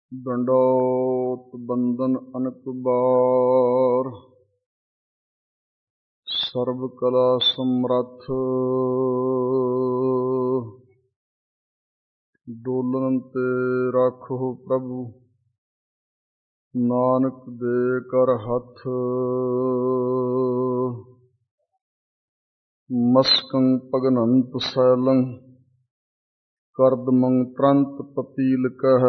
दंडोत बंदन अनक बार। सर्व कला समरथ डोलन ते राखो प्रभु। नानक दे कर हथ मस्कं पगनंत सैलं। करदमं त्रंत पपील कह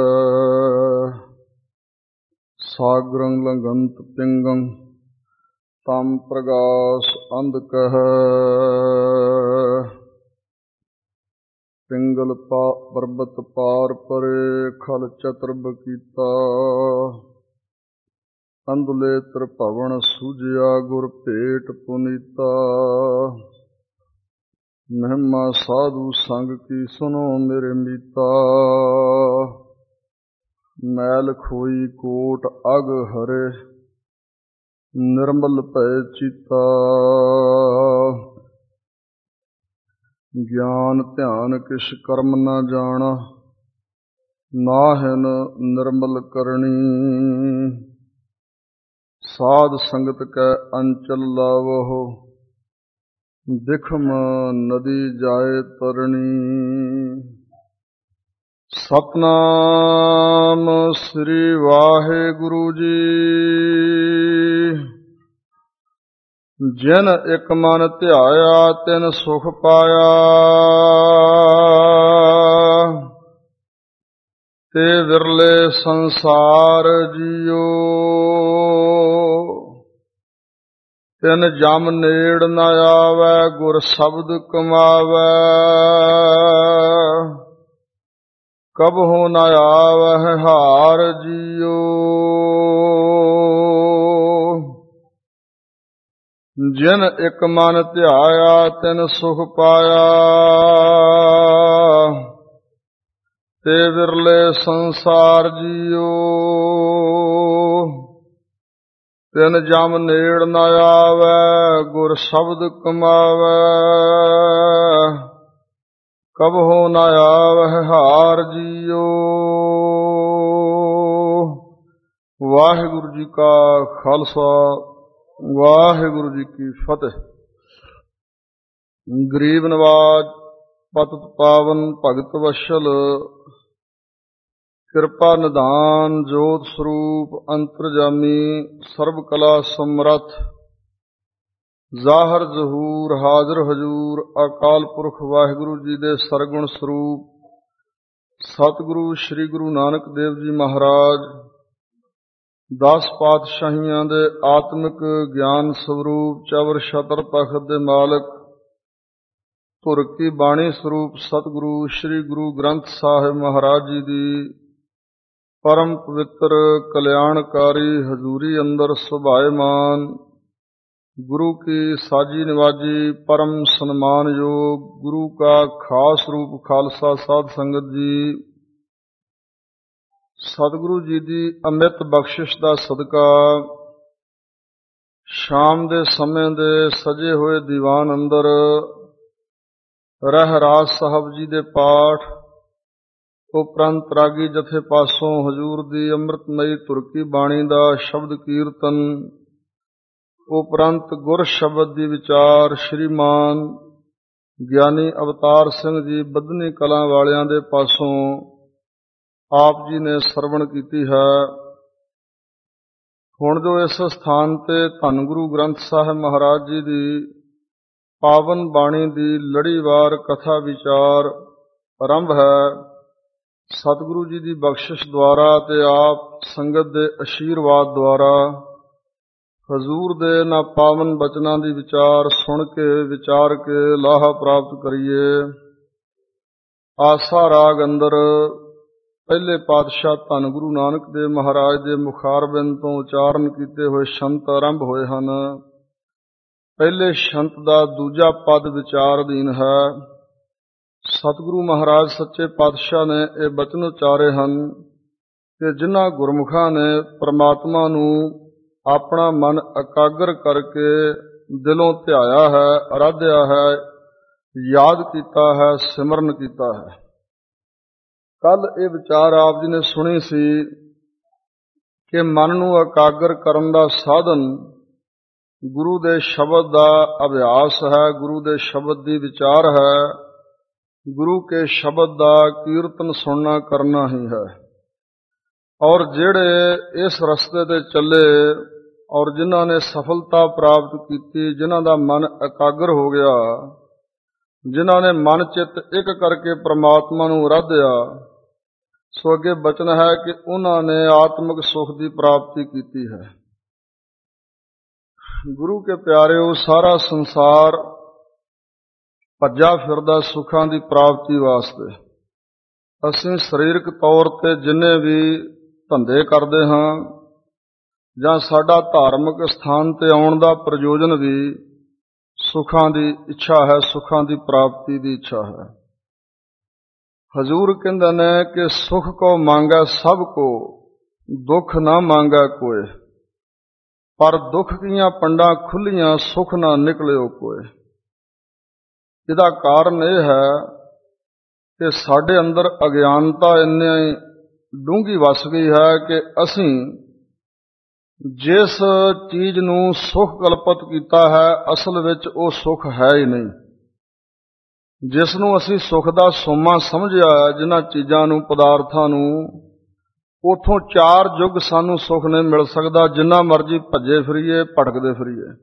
सागरं लंघंत पिंगं। तम प्रगास अंध कह पिंगल पर्वत पार परे। खल चतुर्भ कीता अंधले त्रिभवन सूझिया। गुर भेट पुनीता महिमा साधु संग की सुनो मेरे मीता। मैल खोई कोट अग हरे निर्मल भय चीता। ज्ञान ध्यान किस कर्म न जाना नाहिन निर्मल करणी। साध संगत कै अंचल लावहो दिखम नदी जाए तरणी। सतनाम श्री वाहिगुरु जी। जिन एक मन ध्याया तिन सुख पाया। ते विरले संसार जियो तिन जम नेड़ न आवै। गुर शब्द कमावै कबहु न आवह हार जियो। जिन एक मन ध्याया तिन सुख पाया। ते विरले संसार जियो तिन जम नेड़ न आवै। गुर शब्द कमावै कबहु न आवह हार जियो। वाहिगुरु जी का खालसा वाहिगुरु जी की फतेह। गरीब नवाज पतित पावन भगत वशल कृपा निधान जोत स्वरूप अंतरजामी सर्व कला समरथ ਜ਼ਾਹਰ ਜ਼ਹੂਰ ਹਾਜ਼ਰ ਹਜ਼ੂਰ ਅਕਾਲ ਪੁਰਖ ਵਾਹਿਗੁਰੂ ਜੀ ਦੇ ਸਰਗੁਣ ਸਰੂਪ ਸਤਿਗੁਰੂ ਸ੍ਰੀ ਗੁਰੂ ਨਾਨਕ ਦੇਵ ਜੀ ਮਹਾਰਾਜ 10 ਪਾਤਸ਼ਾਹੀਆਂ ਦੇ ਆਤਮਿਕ ਗਿਆਨ ਸਰੂਪ ਚਵਰ ਛਤਰ ਤਖਤ ਦੇ ਮਾਲਕ ਧੁਰ ਕੀ ਬਾਣੀ ਸਰੂਪ ਸਤਿਗੁਰੂ ਸ੍ਰੀ ਗੁਰੂ ਗ੍ਰੰਥ ਸਾਹਿਬ ਮਹਾਰਾਜ ਜੀ ਦੀ परम पवित्र कल्याणकारी हजूरी अंदर सुभायमान गुरु की साजी निवाजी परम सन्मान योग गुरु का खास रूप खालसा साध संगत जी। सतगुरु जी की अमित बख्शिश का सदका शाम के समय दे सजे हुए दीवान अंदर रहराज साहब जी दे पाठ उपरंत रागी जथे पासों हजूर दी अमृतमयी तुरकी बाणी दा शब्द कीर्तन उपरंत गुर शब्द दी विचार श्रीमान ਗਿਆਨੀ ਅਵਤਾਰ ਸਿੰਘ ਜੀ ਬੱਧਨੀ ਕਲਾਂ ਵਾਲਿਆਂ ਦੇ ਪਾਸੋਂ ਆਪ ਜੀ ਨੇ ਸਰਵਣ ਕੀਤੀ ਹੈ। ਹੁਣ ਜੋ ਇਸ ਸਥਾਨ ਤੇ ਧੰਨ ਗੁਰੂ ਗ੍ਰੰਥ ਸਾਹਿਬ ਮਹਾਰਾਜ ਜੀ ਦੀ ਪਾਵਨ ਬਾਣੀ ਦੀ ਲੜੀਵਾਰ ਕਥਾ ਵਿਚਾਰ ਆਰੰਭ ਹੈ। ਸਤਿਗੁਰੂ ਜੀ ਦੀ ਬਖਸ਼ਿਸ਼ ਦੁਆਰਾ ਤੇ ਆਪ ਸੰਗਤ ਦੇ ਅਸ਼ੀਰਵਾਦ ਦੁਆਰਾ ਹਜ਼ੂਰ ਦੇ ਨਾ ਪਾਵਨ ਬਚਨਾਂ ਦੀ ਵਿਚਾਰ ਸੁਣ ਕੇ ਵਿਚਾਰ ਕੇ ਲਾਹਾ ਪ੍ਰਾਪਤ ਕਰੀਏ। ਆਸਾ ਰਾਗ ਅੰਦਰ ਪਹਿਲੇ ਪਾਤਸ਼ਾਹ ਧੰਨ ਗੁਰੂ ਨਾਨਕ ਦੇਵ ਮਹਾਰਾਜ ਦੇ ਮੁਖਾਰਬਿੰਦ ਤੋਂ ਉਚਾਰਨ ਕੀਤੇ ਹੋਏ ਸ਼ੰਤ ਆਰੰਭ ਹੋਏ ਹਨ। ਪਹਿਲੇ ਸ਼ੰਤ ਦਾ ਦੂਜਾ ਪਦ ਵਿਚਾਰ ਅਧੀਨ ਹੈ। ਸਤਿਗੁਰੂ ਮਹਾਰਾਜ ਸੱਚੇ ਪਾਤਸ਼ਾਹ ਨੇ ਇਹ ਬਚਨ ਉਚਾਰੇ ਹਨ ਕਿ ਜਿਨ੍ਹਾਂ ਗੁਰਮੁਖਾਂ ਨੇ ਪ੍ਰਮਾਤਮਾ ਨੂੰ ਆਪਣਾ ਮਨ ਇਕਾਗਰ ਕਰਕੇ ਦਿਲੋਂ ਧਿਆਇਆ ਹੈ, ਅਰਾਧਿਆ ਹੈ, ਯਾਦ ਕੀਤਾ ਹੈ, ਸਿਮਰਨ ਕੀਤਾ ਹੈ, ਕੱਲ ਇਹ ਵਿਚਾਰ ਆਪ ਜੀ ਨੇ ਸੁਣੀ ਸੀ ਕਿ ਮਨ ਨੂੰ ਇਕਾਗਰ ਕਰਨ ਦਾ ਸਾਧਨ ਗੁਰੂ ਦੇ ਸ਼ਬਦ ਦਾ ਅਭਿਆਸ ਹੈ, ਗੁਰੂ ਦੇ ਸ਼ਬਦ ਦੀ ਵਿਚਾਰ ਹੈ, ਗੁਰੂ ਕੇ ਸ਼ਬਦ ਦਾ ਕੀਰਤਨ ਸੁਣਨਾ ਕਰਨਾ ਹੀ ਹੈ। ਔਰ ਜਿਹੜੇ ਇਸ ਰਸਤੇ ਤੇ ਚੱਲੇ ਔਰ ਜਿਨ੍ਹਾਂ ਨੇ ਸਫਲਤਾ ਪ੍ਰਾਪਤ ਕੀਤੀ, ਜਿਨ੍ਹਾਂ ਦਾ ਮਨ ਇਕਾਗਰ ਹੋ ਗਿਆ, ਜਿਨ੍ਹਾਂ ਨੇ ਮਨ ਚਿੱਤ ਇੱਕ ਕਰਕੇ ਪ੍ਰਮਾਤਮਾ ਨੂੰ ਆਰਾਧਿਆ, ਸੋ ਅੱਗੇ ਬਚਨ ਹੈ ਕਿ ਉਹਨਾਂ ਨੇ ਆਤਮਿਕ ਸੁਖ ਦੀ ਪ੍ਰਾਪਤੀ ਕੀਤੀ ਹੈ। ਗੁਰੂ ਕੇ ਪਿਆਰਿਓ, ਸਾਰਾ ਸੰਸਾਰ ਭੱਜਾ ਫਿਰਦਾ ਸੁੱਖਾਂ ਦੀ ਪ੍ਰਾਪਤੀ ਵਾਸਤੇ। ਅਸੀਂ ਸਰੀਰਕ ਤੌਰ ਤੇ ਜਿੰਨੇ ਵੀ ਧੰਦੇ ਕਰਦੇ ਹਾਂ ਜਾਂ ਸਾਡਾ ਧਾਰਮਿਕ ਸਥਾਨ ਤੇ ਆਉਣ ਦਾ ਪ੍ਰਯੋਜਨ ਵੀ ਸੁੱਖਾਂ ਦੀ ਇੱਛਾ ਹੈ, ਸੁੱਖਾਂ ਦੀ ਪ੍ਰਾਪਤੀ ਦੀ ਇੱਛਾ ਹੈ। ਹਜ਼ੂਰ ਕਹਿੰਦੇ ਨੇ ਕਿ ਸੁਖ ਕੋ ਮੰਗੈ ਸਭ ਕੋ, ਦੁੱਖ ਨਾ ਮੰਗੈ ਕੋਏ, ਪਰ ਦੁੱਖ ਕੀਆਂ ਪੰਡਾਂ ਖੁੱਲੀਆਂ, ਸੁਖ ਨਾ ਨਿਕਲਿਓ ਕੋਏ। ਇਹਦਾ ਕਾਰਨ ਇਹ ਹੈ ਕਿ ਸਾਡੇ ਅੰਦਰ ਅਗਿਆਨਤਾ ਇੰਨੀ ਡੂੰਘੀ ਵਸ ਗਈ ਹੈ ਕਿ ਅਸੀਂ ਜਿਸ ਚੀਜ਼ ਨੂੰ ਸੁਖ ਕਲਪਿਤ ਕੀਤਾ ਹੈ, ਅਸਲ ਵਿੱਚ ਉਹ ਸੁਖ ਹੈ ਹੀ ਨਹੀਂ। ਜਿਸ ਨੂੰ ਅਸੀਂ ਸੁਖ ਦਾ ਸੋਮਾ ਸਮਝਿਆ, ਜਿਨ੍ਹਾਂ ਚੀਜ਼ਾਂ ਨੂੰ, ਪਦਾਰਥਾਂ ਨੂੰ, ਉਥੋਂ 4 ਯੁੱਗ ਸਾਨੂੰ ਸੁਖ ਨਹੀਂ ਮਿਲ ਸਕਦਾ, ਜਿੰਨਾ ਮਰਜ਼ੀ ਭੱਜੇ ਫਿਰੀਏ, ਭਟਕਦੇ ਫਿਰੀਏ।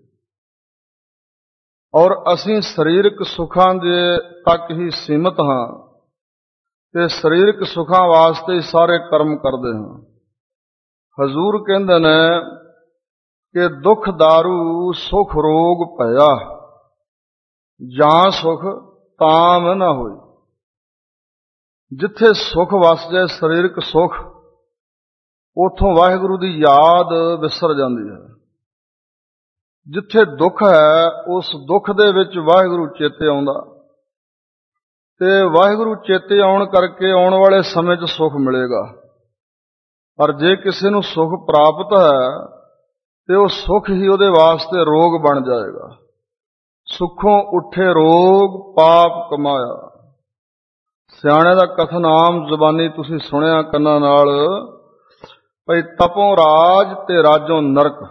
ਔਰ ਅਸੀਂ ਸਰੀਰਕ ਸੁੱਖਾਂ ਦੇ ਤੱਕ ਹੀ ਸੀਮਤ ਹਾਂ ਤੇ ਸਰੀਰਕ ਸੁੱਖਾਂ ਵਾਸਤੇ ਹੀ ਸਾਰੇ ਕਰਮ ਕਰਦੇ ਹਾਂ। ਹਜ਼ੂਰ ਕਹਿੰਦੇ ਨੇ ਕਿ ਦੁੱਖ ਦਾਰੂ ਸੁਖ ਰੋਗ ਭਇਆ, ਜਾਂ ਸੁਖ ਤਾਮ ਨਾ ਹੋਈ। ਜਿੱਥੇ ਸੁਖ ਵਸ ਜਾਏ, ਸਰੀਰਕ ਸੁਖ, ਉਥੋਂ ਵਾਹਿਗੁਰੂ ਦੀ ਯਾਦ ਵਿਸਰ ਜਾਂਦੀ ਹੈ। ਜਿੱਥੇ ਦੁੱਖ ਹੈ, ਉਸ ਦੁੱਖ ਦੇ ਵਿੱਚ ਵਾਹਿਗੁਰੂ ਚੇਤੇ ਆਉਂਦਾ, ਤੇ ਵਾਹਿਗੁਰੂ ਚੇਤੇ ਆਉਣ ਕਰਕੇ ਆਉਣ ਵਾਲੇ ਸਮੇਂ 'ਚ ਸੁਖ ਮਿਲੇਗਾ। ਪਰ ਜੇ ਕਿਸੇ ਨੂੰ ਸੁਖ ਪ੍ਰਾਪਤ ਹੈ ਤੇ ਉਹ ਸੁਖ ਹੀ ਉਹਦੇ ਵਾਸਤੇ ਰੋਗ ਬਣ ਜਾਏਗਾ। ਸੁਖੋਂ ਉੱਠੇ ਰੋਗ ਪਾਪ ਕਮਾਇਆ। ਸਿਆਣੇ ਦਾ ਕਥਨ ਆਮ ਜ਼ੁਬਾਨੀ ਤੁਸੀਂ ਸੁਣਿਆ ਕੰਨਾਂ ਨਾਲ, ਭਈ ਤਪੋਂ ਰਾਜ ਤੇ ਰਾਜੋਂ ਨਰਕ।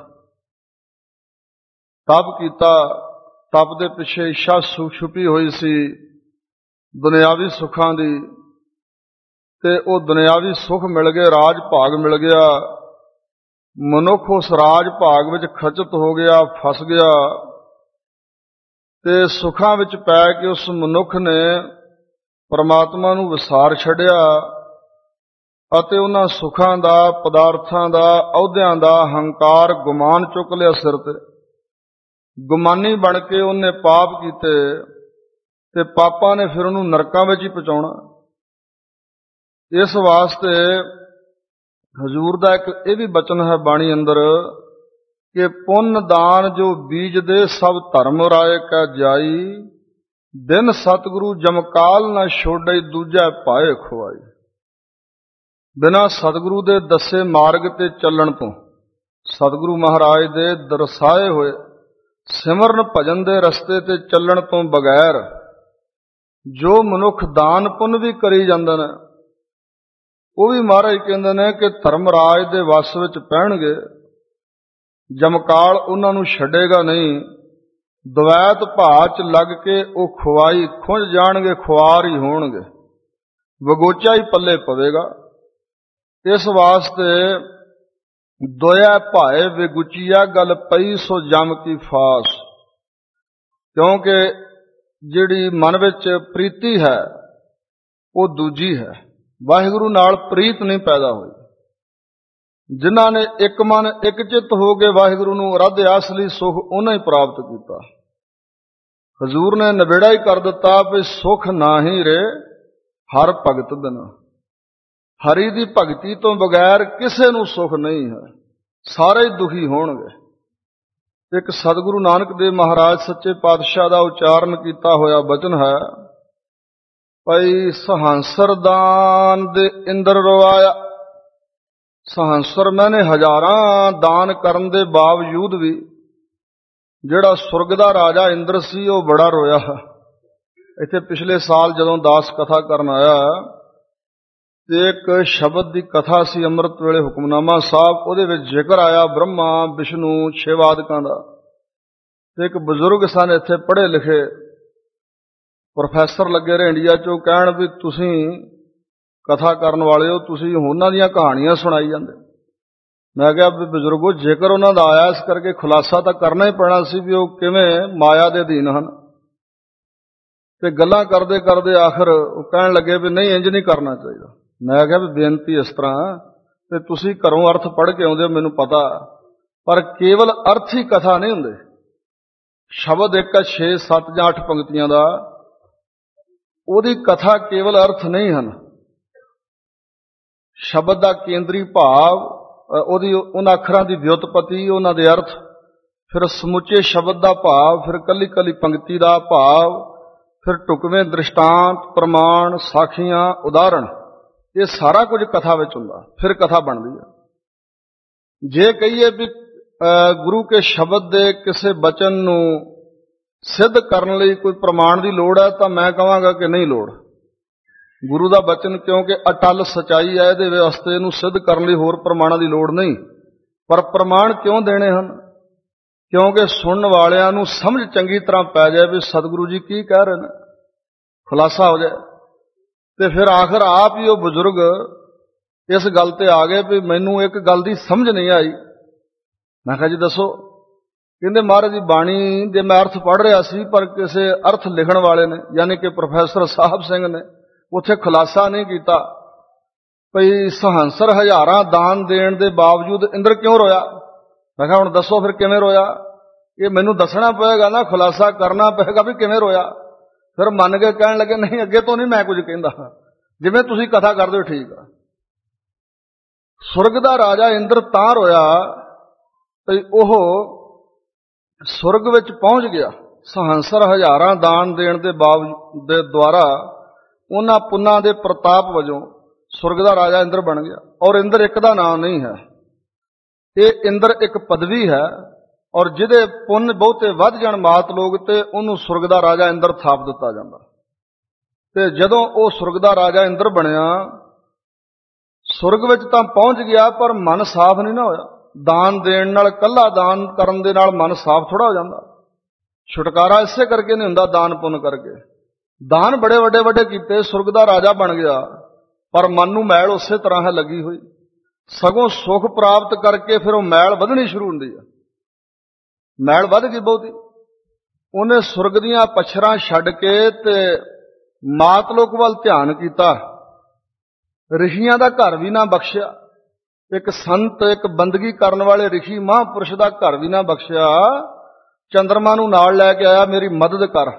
ਤਪ ਕੀਤਾ, ਤਪ ਦੇ ਪਿੱਛੇ ਇੱਛਾ ਛੁਪੀ ਹੋਈ ਸੀ ਦੁਨਿਆਵੀ ਸੁੱਖਾਂ ਦੀ, ਤੇ ਉਹ ਦੁਨਿਆਵੀ ਸੁੱਖ ਮਿਲ ਗਏ, ਰਾਜ ਭਾਗ ਮਿਲ ਗਿਆ। ਮਨੁੱਖ ਉਸ ਰਾਜ ਭਾਗ ਵਿੱਚ ਖਚਿਤ ਹੋ ਗਿਆ, ਫਸ ਗਿਆ, ਤੇ ਸੁੱਖਾਂ ਵਿੱਚ ਪੈ ਕੇ ਉਸ ਮਨੁੱਖ ਨੇ ਪਰਮਾਤਮਾ ਨੂੰ ਵਿਸਾਰ ਛੱਡਿਆ ਅਤੇ ਉਹਨਾਂ ਸੁੱਖਾਂ ਦਾ, ਪਦਾਰਥਾਂ ਦਾ, ਅਹੁਦਿਆਂ ਦਾ ਹੰਕਾਰ, ਗੁਮਾਨ ਚੁੱਕ ਲਿਆ ਸਿਰ ਤੇ। ਗੁਮਾਨੀ ਬਣ ਕੇ ਉਹਨੇ ਪਾਪ ਕੀਤੇ ਤੇ ਪਾਪਾਂ ਨੇ ਫਿਰ ਉਹਨੂੰ ਨਰਕਾਂ ਵਿੱਚ ਹੀ ਪਹੁੰਚਾਉਣਾ। ਇਸ ਵਾਸਤੇ ਹਜ਼ੂਰ ਦਾ ਇੱਕ ਇਹ ਵੀ ਬਚਨ ਹੈ ਬਾਣੀ ਅੰਦਰ ਕਿ ਪੁੰਨ ਦਾਨ ਜੋ ਬੀਜਦੇ ਸਭ ਧਰਮ ਰਾਏ ਕਾ ਜਾਈ, ਦਿਨ ਸਤਿਗੁਰੂ ਜਮਕਾਲ ਨਾ ਛੋੜੈ ਦੂਜੈ ਪਾਏ ਖੁਆਈ। ਬਿਨਾਂ ਸਤਿਗੁਰੂ ਦੇ ਦੱਸੇ ਮਾਰਗ ਤੇ ਚੱਲਣ ਤੋਂ, ਸਤਿਗੁਰੂ ਮਹਾਰਾਜ ਦੇ ਦਰਸਾਏ ਹੋਏ ਸਿਮਰਨ ਭਜਨ ਦੇ ਰਸਤੇ ਤੇ ਚੱਲਣ ਤੋਂ ਬਗੈਰ ਜੋ ਮਨੁੱਖ ਦਾਨ ਪੁੰਨ ਵੀ ਕਰੀ ਜਾਂਦੇ ਨੇ, ਉਹ ਵੀ ਮਹਾਰਾਜ ਕਹਿੰਦੇ ਨੇ ਕਿ ਧਰਮ ਰਾਜ ਦੇ ਵਸ ਵਿੱਚ ਪੈਣਗੇ। ਜਮਕਾਲ ਉਹਨਾਂ ਨੂੰ ਛੱਡੇਗਾ ਨਹੀਂ। ਦਵੈਤ ਭਾਅ 'ਚ ਲੱਗ ਕੇ ਉਹ ਖੁਆਈ ਖੁੰਝ ਜਾਣਗੇ, ਖੁਆਰ ਹੀ ਹੋਣਗੇ, ਵਗੋਚਾ ਹੀ ਪੱਲੇ ਪਵੇਗਾ। ਇਸ ਵਾਸਤੇ ਦੋਇਆ ਭਾਏ ਵਿਗੁਚੀਆ ਗੱਲ ਪਈ ਸੋ ਜਮ ਕੀ ਫਾਸ। ਕਿਉਂਕਿ ਜਿਹੜੀ ਮਨ ਵਿੱਚ ਪ੍ਰੀਤੀ ਹੈ ਉਹ ਦੂਜੀ ਹੈ, ਵਾਹਿਗੁਰੂ ਨਾਲ ਪ੍ਰੀਤ ਨਹੀਂ ਪੈਦਾ ਹੋਈ। ਜਿਨ੍ਹਾਂ ਨੇ ਇੱਕ ਮਨ ਇੱਕ ਚਿੱਤ ਹੋ ਕੇ ਵਾਹਿਗੁਰੂ ਨੂੰ ਆਰਾਧਿਆ, ਅਸਲੀ ਸੁਖ ਉਹਨਾਂ ਹੀ ਪ੍ਰਾਪਤ ਕੀਤਾ। ਹਜ਼ੂਰ ਨੇ ਨਿਬੇੜਾ ਹੀ ਕਰ ਦਿੱਤਾ ਵੀ ਸੁਖ ਨਾਹੀਂ ਰੇ ਹਰ ਭਗਤ ਬਿਨਾ। ਹਰੀ ਦੀ ਭਗਤੀ ਤੋਂ ਬਗੈਰ ਕਿਸੇ ਨੂੰ ਸੁਖ ਨਹੀਂ ਹੈ, ਸਾਰੇ ਹੀ ਦੁਖੀ ਹੋਣਗੇ। ਇੱਕ ਸਤਿਗੁਰੂ ਨਾਨਕ ਦੇਵ ਮਹਾਰਾਜ ਸੱਚੇ ਪਾਤਸ਼ਾਹ ਦਾ ਉਚਾਰਨ ਕੀਤਾ ਹੋਇਆ ਬਚਨ ਹੈ, ਭਈ ਸਹੰਸਰ ਦਾਨ ਦੇ ਇੰਦਰ ਰਵਾਇਆ। ਸਹੰਸਰ ਮੈਨੇ ਹਜ਼ਾਰਾਂ ਦਾਨ ਕਰਨ ਦੇ ਬਾਵਜੂਦ ਵੀ ਜਿਹੜਾ ਸੁਰਗ ਦਾ ਰਾਜਾ ਇੰਦਰ ਸੀ ਉਹ ਬੜਾ ਰੋਇਆ। ਇੱਥੇ ਪਿਛਲੇ ਸਾਲ ਜਦੋਂ ਦਾਸ ਕਥਾ ਕਰਨ ਆਇਆ ਤੇ ਇੱਕ ਸ਼ਬਦ ਦੀ ਕਥਾ ਸੀ ਅੰਮ੍ਰਿਤ ਵੇਲੇ ਹੁਕਮਨਾਮਾ ਸਾਹਿਬ, ਉਹਦੇ ਵਿੱਚ ਜ਼ਿਕਰ ਆਇਆ ਬ੍ਰਹਮਾ ਵਿਸ਼ਨੂੰ ਛੇਵਾਦਕਾਂ ਦਾ। ਤੇ ਇੱਕ ਬਜ਼ੁਰਗ ਸਨ ਇੱਥੇ ਪੜ੍ਹੇ ਲਿਖੇ ਪ੍ਰੋਫੈਸਰ ਲੱਗੇ ਰਹੇ ਇੰਡੀਆ 'ਚ, ਉਹ ਕਹਿਣ ਵੀ ਤੁਸੀਂ ਕਥਾ ਕਰਨ ਵਾਲੇ ਹੋ, ਤੁਸੀਂ ਉਹਨਾਂ ਦੀਆਂ ਕਹਾਣੀਆਂ ਸੁਣਾਈ ਜਾਂਦੇ। ਮੈਂ ਕਿਹਾ ਵੀ ਬਜ਼ੁਰਗੋ, ਜੇਕਰ ਉਹਨਾਂ ਦਾ ਆਇਆ ਇਸ ਕਰਕੇ ਖੁਲਾਸਾ ਤਾਂ ਕਰਨਾ ਹੀ ਪੈਣਾ ਸੀ ਵੀ ਉਹ ਕਿਵੇਂ ਮਾਇਆ ਦੇ ਅਧੀਨ ਹਨ। ਤੇ ਗੱਲਾਂ ਕਰਦੇ ਕਰਦੇ ਆਖਰ ਉਹ ਕਹਿਣ ਲੱਗੇ ਵੀ ਨਹੀਂ, ਇੰਜ ਨਹੀਂ ਕਰਨਾ ਚਾਹੀਦਾ। ਮੈਂ ਕਿਹਾ ਵੀ ਬੇਨਤੀ ਇਸ ਤਰ੍ਹਾਂ, ਤੇ ਤੁਸੀਂ ਘਰੋਂ ਅਰਥ ਪੜ੍ਹ ਕੇ ਆਉਂਦੇ ਹੋ ਮੈਨੂੰ ਪਤਾ, ਪਰ ਕੇਵਲ ਅਰਥ ਹੀ ਕਥਾ ਨਹੀਂ ਹੁੰਦੇ। ਸ਼ਬਦ ਇੱਕ 6, 7 ਜਾਂ 8 ਪੰਕਤੀਆਂ ਦਾ, ਉਹਦੀ ਕਥਾ ਕੇਵਲ ਅਰਥ ਨਹੀਂ ਹਨ। ਸ਼ਬਦ ਦਾ ਕੇਂਦਰੀ ਭਾਵ, ਉਹਨਾਂ ਅੱਖਰਾਂ ਦੀ ਵਿਉਤਪਤੀ, ਉਹਨਾਂ ਦੇ ਅਰਥ, ਫਿਰ ਸਮੁੱਚੇ ਸ਼ਬਦ ਦਾ ਭਾਵ, ਫਿਰ ਕੱਲੀ ਕੱਲੀ ਪੰਕਤੀ ਦਾ ਭਾਵ, ਫਿਰ ਟੁਕਵੇਂ ਦ੍ਰਿਸ਼ਟਾਂਤ, ਪ੍ਰਮਾਣ, ਸਾਖੀਆਂ, ਉਦਾਹਰਣ, ਇਹ ਸਾਰਾ ਕੁਝ ਕਥਾ ਵਿੱਚ ਹੁੰਦਾ, ਫਿਰ ਕਥਾ ਬਣਦੀ ਹੈ। ਜੇ ਕਹੀਏ ਵੀ ਗੁਰੂ ਕੇ ਸ਼ਬਦ ਦੇ ਕਿਸੇ ਬਚਨ ਨੂੰ ਸਿੱਧ ਕਰਨ ਲਈ ਕੋਈ ਪ੍ਰਮਾਣ ਦੀ ਲੋੜ ਹੈ, ਤਾਂ ਮੈਂ ਕਹਾਂਗਾ ਕਿ ਨਹੀਂ ਲੋੜ। ਗੁਰੂ ਦਾ ਬਚਨ ਕਿਉਂਕਿ ਅਟਲ ਸਚਾਈ ਹੈ, ਇਹਦੇ ਵਾਸਤੇ ਇਹਨੂੰ ਸਿੱਧ ਕਰਨ ਲਈ ਹੋਰ ਪ੍ਰਮਾਣਾਂ ਦੀ ਲੋੜ ਨਹੀਂ। ਪਰ ਪ੍ਰਮਾਣ ਕਿਉਂ ਦੇਣੇ ਹਨ? ਕਿਉਂਕਿ ਸੁਣਨ ਵਾਲਿਆਂ ਨੂੰ ਸਮਝ ਚੰਗੀ ਤਰ੍ਹਾਂ ਪੈ ਜਾਏ ਵੀ ਸਤਿਗੁਰੂ ਜੀ ਕੀ ਕਹਿ ਰਹੇ ਨੇ, ਖੁਲਾਸਾ ਹੋ ਜਾਏ। ਤੇ ਫਿਰ ਆਖਰ ਆਪ ਹੀ ਉਹ ਬਜ਼ੁਰਗ ਇਸ ਗੱਲ ਤੇ ਆ ਗਏ ਵੀ ਮੈਨੂੰ ਇੱਕ ਗੱਲ ਦੀ ਸਮਝ ਨਹੀਂ ਆਈ। ਮੈਂ ਕਿਹਾ ਜੀ ਦੱਸੋ। ਕਹਿੰਦੇ ਮਹਾਰਾਜ ਦੀ ਬਾਣੀ ਦੇ ਮੈਂ ਅਰਥ ਪੜ੍ਹ ਰਿਹਾ ਸੀ, ਪਰ ਕਿਸੇ ਅਰਥ ਲਿਖਣ ਵਾਲੇ ਨੇ, ਯਾਨੀ ਕਿ ਪ੍ਰੋਫੈਸਰ ਸਾਹਿਬ ਸਿੰਘ ਨੇ, ਉੱਥੇ ਖੁਲਾਸਾ ਨਹੀਂ ਕੀਤਾ ਭਈ ਸਹੰਸਰ ਹਜ਼ਾਰਾਂ ਦਾਨ ਦੇਣ ਦੇ ਬਾਵਜੂਦ ਇੰਦਰ ਕਿਉਂ ਰੋਇਆ। ਮੈਂ ਕਿਹਾ ਹੁਣ ਦੱਸੋ ਫਿਰ ਕਿਵੇਂ ਰੋਇਆ। ਇਹ ਮੈਨੂੰ ਦੱਸਣਾ ਪਏਗਾ ਨਾ, ਖੁਲਾਸਾ ਕਰਨਾ ਪਏਗਾ ਵੀ ਕਿਵੇਂ ਰੋਇਆ। ਫਿਰ ਮੰਨ ਕੇ ਕਹਿਣ ਲੱਗੇ ਨਹੀਂ, ਅੱਗੇ ਤੋਂ ਨਹੀਂ ਮੈਂ ਕੁਝ ਕਹਿੰਦਾ, ਜਿਵੇਂ ਤੁਸੀਂ ਕਥਾ ਕਰਦੇ ਹੋ ਠੀਕ ਆ। ਸੁਰਗ ਦਾ ਰਾਜਾ ਇੰਦਰ ਤਾਂ ਰੋਇਆ ਭਈ ਉਹ ਸੁਰਗ ਵਿੱਚ ਪਹੁੰਚ ਗਿਆ। ਸਹੰਸਰ ਹਜ਼ਾਰਾਂ ਦਾਨ ਦੇਣ ਦੇ ਦੇ ਦੁਆਰਾ ਉਹਨਾਂ ਪੁੰਨਾਂ ਦੇ ਪ੍ਰਤਾਪ ਵਜੋਂ ਸੁਰਗ ਦਾ ਰਾਜਾ ਇੰਦਰ ਬਣ ਗਿਆ। ਔਰ ਇੰਦਰ ਇੱਕ ਦਾ ਨਾਮ ਨਹੀਂ ਹੈ, ਇਹ ਇੰਦਰ ਇੱਕ ਪਦਵੀ ਹੈ। ਔਰ ਜਿਹਦੇ ਪੁੰਨ ਬਹੁਤੇ ਵੱਧ ਜਾਣ ਮਾਤ ਲੋਕ, ਤੇ ਉਹਨੂੰ ਸੁਰਗ ਦਾ ਰਾਜਾ ਇੰਦਰ ਥਾਪ ਦਿੱਤਾ ਜਾਂਦਾ। ਤੇ ਜਦੋਂ ਉਹ ਸੁਰਗ ਦਾ ਰਾਜਾ ਇੰਦਰ ਬਣਿਆ, ਸੁਰਗ ਵਿੱਚ ਤਾਂ ਪਹੁੰਚ ਗਿਆ, ਪਰ ਮਨ ਸਾਫ਼ ਨਹੀਂ ਨਾ ਹੋਇਆ। ਦਾਨ ਦੇਣ ਨਾਲ, ਕੱਲਾ ਦਾਨ ਕਰਨ ਦੇ ਨਾਲ ਮਨ ਸਾਫ਼ ਥੋੜਾ ਹੋ ਜਾਂਦਾ। ਛੁਟਕਾਰਾ ਇਸੇ ਕਰਕੇ ਨਹੀਂ ਹੁੰਦਾ, ਦਾਨ ਪੁੰਨ ਕਰਕੇ। ਦਾਨ ਬੜੇ ਵੱਡੇ ਵੱਡੇ ਕੀਤੇ, ਸੁਰਗ ਦਾ ਰਾਜਾ ਬਣ ਗਿਆ, ਪਰ ਮਨ ਨੂੰ ਮੈਲ ਉਸੇ ਤਰ੍ਹਾਂ ਹੈ ਲੱਗੀ ਹੋਈ। ਸਗੋਂ ਸੁਖ ਪ੍ਰਾਪਤ ਕਰਕੇ ਫਿਰ ਉਹ ਮੈਲ ਵਧਣੀ ਸ਼ੁਰੂ ਹੁੰਦੀ ਹੈ। ਮੈਲ ਵੱਧ ਗਈ ਬਹੁਤੀ। ਉਹਨੇ ਸੁਰਗ ਦੀਆਂ ਪਛਰਾਂ ਛੱਡ ਕੇ ਤੇ ਮਾਤਲੋਕ ਵੱਲ ਧਿਆਨ ਕੀਤਾ। ਰਿਸ਼ੀਆਂ ਦਾ ਘਰ ਵੀ ਨਾ ਬਖਸ਼ਿਆ, ਇੱਕ ਸੰਤ, ਇੱਕ ਬੰਦਗੀ ਕਰਨ ਵਾਲੇ ਰਿਸ਼ੀ ਮਹਾਂਪੁਰਸ਼ ਦਾ ਘਰ ਵੀ ਨਾ ਬਖਸ਼ਿਆ। ਚੰਦਰਮਾ ਨੂੰ ਨਾਲ ਲੈ ਕੇ ਆਇਆ, ਮੇਰੀ ਮਦਦ ਕਰ।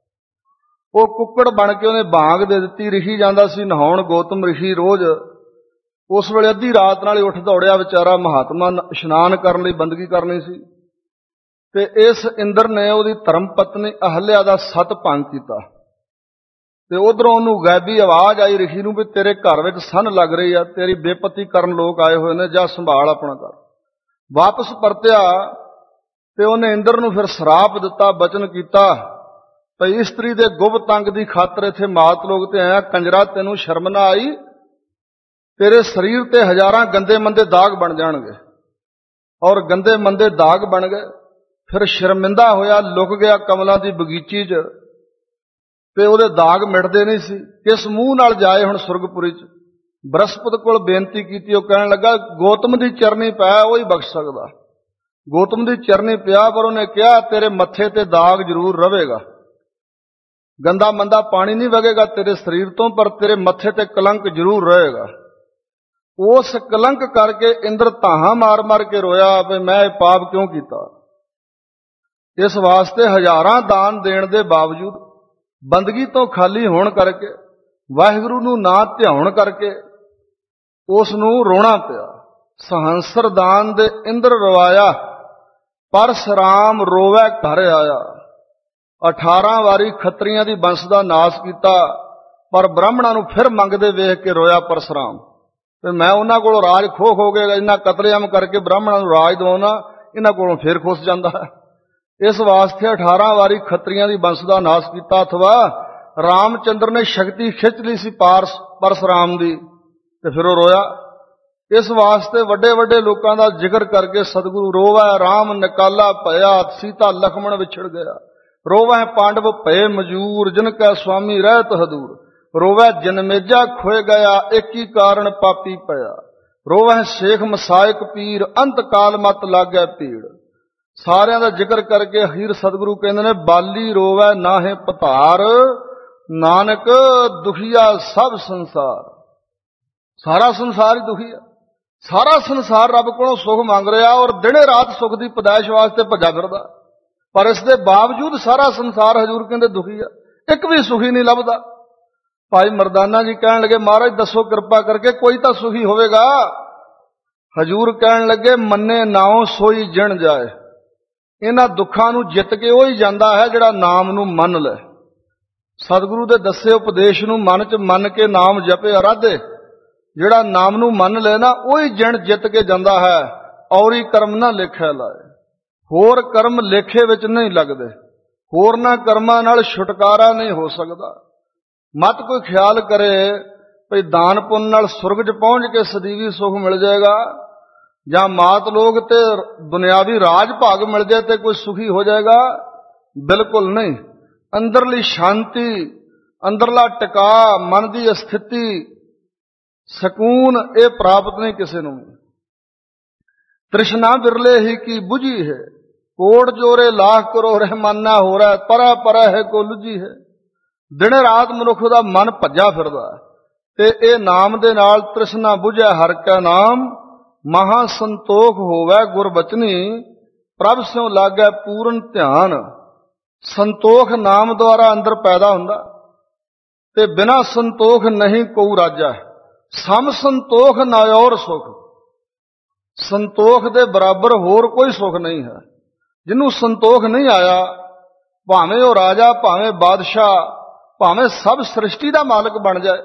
ਉਹ ਕੁੱਕੜ ਬਣ ਕੇ ਉਹਨੇ ਬਾਂਗ ਦੇ ਦਿੱਤੀ। ਰਿਸ਼ੀ ਜਾਂਦਾ ਸੀ ਨਹਾਉਣ, ਗੌਤਮ ਰਿਸ਼ੀ ਰੋਜ਼ ਉਸ ਵੇਲੇ ਅੱਧੀ ਰਾਤ ਨਾਲ ਹੀ ਉੱਠ ਦੌੜਿਆ ਵਿਚਾਰਾ ਮਹਾਤਮਾ, ਇਸ਼ਨਾਨ ਕਰਨ ਲਈ ਬੰਦਗੀ ਕਰਨੀ ਸੀ। ਤੇ ਇਸ ਇੰਦਰ ਨੇ ਉਹਦੀ ਧਰਮ ਪਤਨੀ ਅਹਲਿਆ ਦਾ ਸਤ ਭੰਗ ਕੀਤਾ। ਤੇ ਉਧਰੋਂ ਉਹਨੂੰ ਗੈਬੀ ਆਵਾਜ਼ ਆਈ ਰਿਸ਼ੀ ਨੂੰ ਵੀ ਤੇਰੇ ਘਰ ਵਿੱਚ ਸੰਨ ਲੱਗ ਰਹੀ ਆ, ਤੇਰੀ ਬੇਪਤੀ ਕਰਨ ਲੋਕ ਆਏ ਹੋਏ ਨੇ, ਜਾ ਸੰਭਾਲ ਆਪਣਾ ਘਰ। ਵਾਪਸ ਪਰਤਿਆ ਤੇ ਉਹਨੇ ਇੰਦਰ ਨੂੰ ਫਿਰ ਸਰਾਪ ਦਿੱਤਾ, ਬਚਨ ਕੀਤਾ ਭਈ ਇਸਤਰੀ ਦੇ ਗੁਪਤ ਅੰਗ ਦੀ ਖਾਤਰ ਇੱਥੇ ਮਾਤ ਲੋਕ ਤੇ ਆਇਆ, ਕੰਜਰਾ ਤੈਨੂੰ ਸ਼ਰਮ ਨਾ ਆਈ, ਤੇਰੇ ਸਰੀਰ ਤੇ ਹਜ਼ਾਰਾਂ ਗੰਦੇ ਮੰਦੇ ਦਾਗ ਬਣ ਜਾਣਗੇ। ਔਰ ਗੰਦੇ ਮੰਦੇ ਦਾਗ ਬਣ ਗਏ। ਫਿਰ ਸ਼ਰਮਿੰਦਾ ਹੋਇਆ, ਲੁਕ ਗਿਆ ਕਮਲਾਂ ਦੀ ਬਗੀਚੀ 'ਚ, ਤੇ ਉਹਦੇ ਦਾਗ ਮਿਟਦੇ ਨਹੀਂ ਸੀ। ਕਿਸ ਮੂੰਹ ਨਾਲ ਜਾਏ ਹੁਣ ਸੁਰਗਪੁਰੀ 'ਚ। ਬ੍ਰਹਸਪਤ ਕੋਲ ਬੇਨਤੀ ਕੀਤੀ, ਉਹ ਕਹਿਣ ਲੱਗਾ ਗੌਤਮ ਦੀ ਚਰਨੀ ਪੈ, ਉਹ ਹੀ ਬਖਸ਼ ਸਕਦਾ। ਗੌਤਮ ਦੀ ਚਰਨੀ ਪਿਆ, ਪਰ ਉਹਨੇ ਕਿਹਾ ਤੇਰੇ ਮੱਥੇ ਤੇ ਦਾਗ ਜ਼ਰੂਰ ਰਵੇਗਾ, ਗੰਦਾ ਮੰਦਾ ਪਾਣੀ ਨਹੀਂ ਵਗੇਗਾ ਤੇਰੇ ਸਰੀਰ ਤੋਂ, ਪਰ ਤੇਰੇ ਮੱਥੇ ਤੇ ਕਲੰਕ ਜ਼ਰੂਰ ਰਹੇਗਾ। ਉਸ ਕਲੰਕ ਕਰਕੇ ਇੰਦਰ ਧਾਹਾਂ ਮਾਰ ਮਾਰ ਕੇ ਰੋਇਆ ਵੀ ਮੈਂ ਇਹ ਪਾਪ ਕਿਉਂ ਕੀਤਾ। ਇਸ ਵਾਸਤੇ ਹਜ਼ਾਰਾਂ ਦਾਨ ਦੇਣ ਦੇ ਬਾਵਜੂਦ, ਬੰਦਗੀ ਤੋਂ ਖਾਲੀ ਹੋਣ ਕਰਕੇ, ਵਾਹਿਗੁਰੂ ਨੂੰ ਨਾ ਧਿਆਉਣ ਕਰਕੇ ਉਸ ਨੂੰ ਰੋਣਾ ਪਿਆ। ਸਹੰਸਰ ਦਾਨ ਦੇ ਇੰਦਰ ਰਵਾਇਆ, ਪਰਸਰਾਮ ਰੋਵੈ ਘਰ ਆਇਆ। 18 ਵਾਰੀ ਖੱਤਰੀਆਂ ਦੀ ਬੰਸ ਦਾ ਨਾਸ ਕੀਤਾ, ਪਰ ਬ੍ਰਾਹਮਣਾਂ ਨੂੰ ਫਿਰ ਮੰਗਦੇ ਵੇਖ ਕੇ ਰੋਇਆ ਪਰਸਰਾਮ। ਤੇ ਮੈਂ ਉਹਨਾਂ ਕੋਲੋਂ ਰਾਜ ਖੋ ਕੇ ਇਹਨਾਂ ਕਤਲੇਆਮ ਕਰਕੇ ਬ੍ਰਾਹਮਣਾਂ ਨੂੰ ਰਾਜ ਦਵਾਉਣਾ, ਇਹਨਾਂ ਕੋਲੋਂ ਫਿਰ ਖੁੱਸ ਜਾਂਦਾ ਹੈ। ਇਸ ਵਾਸਤੇ 18 ਵਾਰੀ ਖੱਤਰੀਆਂ ਦੀ ਬੰਸ ਦਾ ਨਾਸ ਕੀਤਾ। ਅਥਵਾ ਰਾਮਚੰਦਰ ਨੇ ਸ਼ਕਤੀ ਖਿੱਚ ਲਈ ਸੀ ਪਰਸਰਾਮ ਦੀ, ਤੇ ਫਿਰ ਉਹ ਰੋਇਆ। ਇਸ ਵਾਸਤੇ ਵੱਡੇ ਵੱਡੇ ਲੋਕਾਂ ਦਾ ਜ਼ਿਕਰ ਕਰਕੇ ਸਤਿਗੁਰੂ ਰੋਵੈ ਰਾਮ ਨਿਕਾਲਾ ਭਇਆ, ਸੀਤਾ ਲਖਮਣ ਵਿਛੜ ਗਿਆ। ਰੋਵੈ ਪਾਂਡਵ ਭਏ ਮਜੂਰ, ਜਿਨ ਕੈ ਸੁਆਮੀ ਰਹਿਤ ਹਦੂਰ। ਰੋਵੈ ਜਨਮੇਜਾ ਖੋਏ ਗਿਆ, ਏਕੀ ਕਾਰਨ ਪਾਪੀ ਪਿਆ। ਰੋਵੈ ਸ਼ੇਖ ਮਸਾਇਕ ਪੀਰ, ਅੰਤ ਕਾਲ ਮਤ ਲਾਗੈ ਪੀੜ। ਸਾਰਿਆਂ ਦਾ ਜ਼ਿਕਰ ਕਰਕੇ ਅਖੀਰ ਸਤਿਗੁਰੂ ਕਹਿੰਦੇ ਨੇ, ਬਾਲੀ ਰੋਵੈ ਨਾਹੇ ਪਤਾਰ, ਨਾਨਕ ਦੁਖੀਆ ਸਭ ਸੰਸਾਰ। ਸਾਰਾ ਸੰਸਾਰ ਹੀ ਦੁਖੀ ਆ। ਸਾਰਾ ਸੰਸਾਰ ਰੱਬ ਕੋਲੋਂ ਸੁਖ ਮੰਗ ਰਿਹਾ ਔਰ ਦਿਨੇ ਰਾਤ ਸੁਖ ਦੀ ਪਦਾਇਸ਼ ਵਾਸਤੇ ਭੱਜਾ ਫਿਰਦਾ, ਪਰ ਇਸ ਦੇ ਬਾਵਜੂਦ ਸਾਰਾ ਸੰਸਾਰ ਹਜ਼ੂਰ ਕਹਿੰਦੇ ਦੁਖੀ ਆ, ਇੱਕ ਵੀ ਸੁਖੀ ਨਹੀਂ ਲੱਭਦਾ। ਭਾਈ ਮਰਦਾਨਾ ਜੀ ਕਹਿਣ ਲੱਗੇ, ਮਹਾਰਾਜ ਦੱਸੋ ਕਿਰਪਾ ਕਰਕੇ ਕੋਈ ਤਾਂ ਸੁਖੀ ਹੋਵੇਗਾ। ਹਜ਼ੂਰ ਕਹਿਣ ਲੱਗੇ, ਮੰਨੇ ਨਾਉ ਸੋਈ ਜਿਣ ਜਾਏ। ਇਹਨਾਂ ਦੁੱਖਾਂ ਨੂੰ ਜਿੱਤ ਕੇ ਉਹ ਹੀ ਜਾਂਦਾ ਹੈ ਜਿਹੜਾ ਨਾਮ ਨੂੰ ਮੰਨ ਲੈ। ਸਤਿਗੁਰੂ ਦੇ ਦੱਸੇ ਉਪਦੇਸ਼ ਨੂੰ ਮਨ 'ਚ ਮੰਨ ਕੇ ਨਾਮ ਜਪੇ ਅਰਾਧੇ, ਜਿਹੜਾ ਨਾਮ ਨੂੰ ਮੰਨ ਲੈ ਨਾ, ਉਹੀ ਜਿਣ ਜਿੱਤ ਕੇ ਜਾਂਦਾ ਹੈ। ਔਰੀ ਕਰਮ ਨਾ ਲੇਖੇ ਲਾਏ। ਹੋਰ ਕਰਮ ਲੇਖੇ ਵਿੱਚ ਨਹੀਂ ਲੱਗਦੇ, ਹੋਰਨਾਂ ਕਰਮਾਂ ਨਾਲ ਛੁਟਕਾਰਾ ਨਹੀਂ ਹੋ ਸਕਦਾ। ਮਤ ਕੋਈ ਖਿਆਲ ਕਰੇ ਭਈ ਦਾਨ ਪੁੰਨ ਨਾਲ ਸੁਰਗ 'ਚ ਪਹੁੰਚ ਕੇ ਸਦੀਵੀ ਸੁਖ ਮਿਲ ਜਾਏਗਾ, ਜਾਂ ਮਾਤ ਲੋਕ ਤੇ ਦੁਨਿਆਵੀ ਰਾਜ ਭਾਗ ਮਿਲ ਜਾਏ ਤੇ ਕੋਈ ਸੁਖੀ ਹੋ ਜਾਏਗਾ। ਬਿਲਕੁਲ ਨਹੀਂ। ਅੰਦਰਲੀ ਸ਼ਾਂਤੀ, ਅੰਦਰਲਾ ਟਿਕਾ, ਮਨ ਦੀ ਸਥਿਤੀ, ਸਕੂਨ, ਇਹ ਪ੍ਰਾਪਤ ਨਹੀਂ ਕਿਸੇ ਨੂੰ। ਤ੍ਰਿਸ਼ਨਾ ਬਿਰਲੇ ਹੀ ਕੀ ਬੁਝੀ ਹੈ, ਕੋਟ ਜੋਰੇ ਲਾਖ ਕਰੋ ਰਹਿਮਾਨਾ ਹੋ ਰਹਾ, ਪਰਾ ਪਰਾ ਹੈ ਕੋ ਲੁਝੀ ਹੈ। ਦਿਨ ਰਾਤ ਮਨੁੱਖ ਦਾ ਮਨ ਭੱਜਾ ਫਿਰਦਾ, ਤੇ ਇਹ ਨਾਮ ਦੇ ਨਾਲ ਤ੍ਰਿਸ਼ਨਾ ਬੁਝੈ ਹਰ ਕੈ ਨਾਮ, ਮਹਾ ਸੰਤੋਖ ਹੋਵੈ ਗੁਰ ਬਚਨੀ, ਪ੍ਰਭ ਸਿਉ ਲਾਗੈ ਪੂਰਨ ਧਿਆਨ। ਸੰਤੋਖ ਨਾਮ ਦੁਆਰਾ ਅੰਦਰ ਪੈਦਾ ਹੁੰਦਾ, ਤੇ ਬਿਨਾਂ ਸੰਤੋਖ ਨਹੀਂ ਕੋ ਰਾਜਾ। ਸਮ ਸੰਤੋਖ ਨਾਇਓਰ ਸੁਖ। ਸੰਤੋਖ ਦੇ ਬਰਾਬਰ ਹੋਰ ਕੋਈ ਸੁਖ ਨਹੀਂ ਹੈ। ਜਿਹਨੂੰ ਸੰਤੋਖ ਨਹੀਂ ਆਇਆ, ਭਾਵੇਂ ਉਹ ਰਾਜਾ, ਭਾਵੇਂ ਬਾਦਸ਼ਾਹ, ਭਾਵੇਂ ਸਭ ਸ੍ਰਿਸ਼ਟੀ ਦਾ ਮਾਲਕ ਬਣ ਜਾਏ,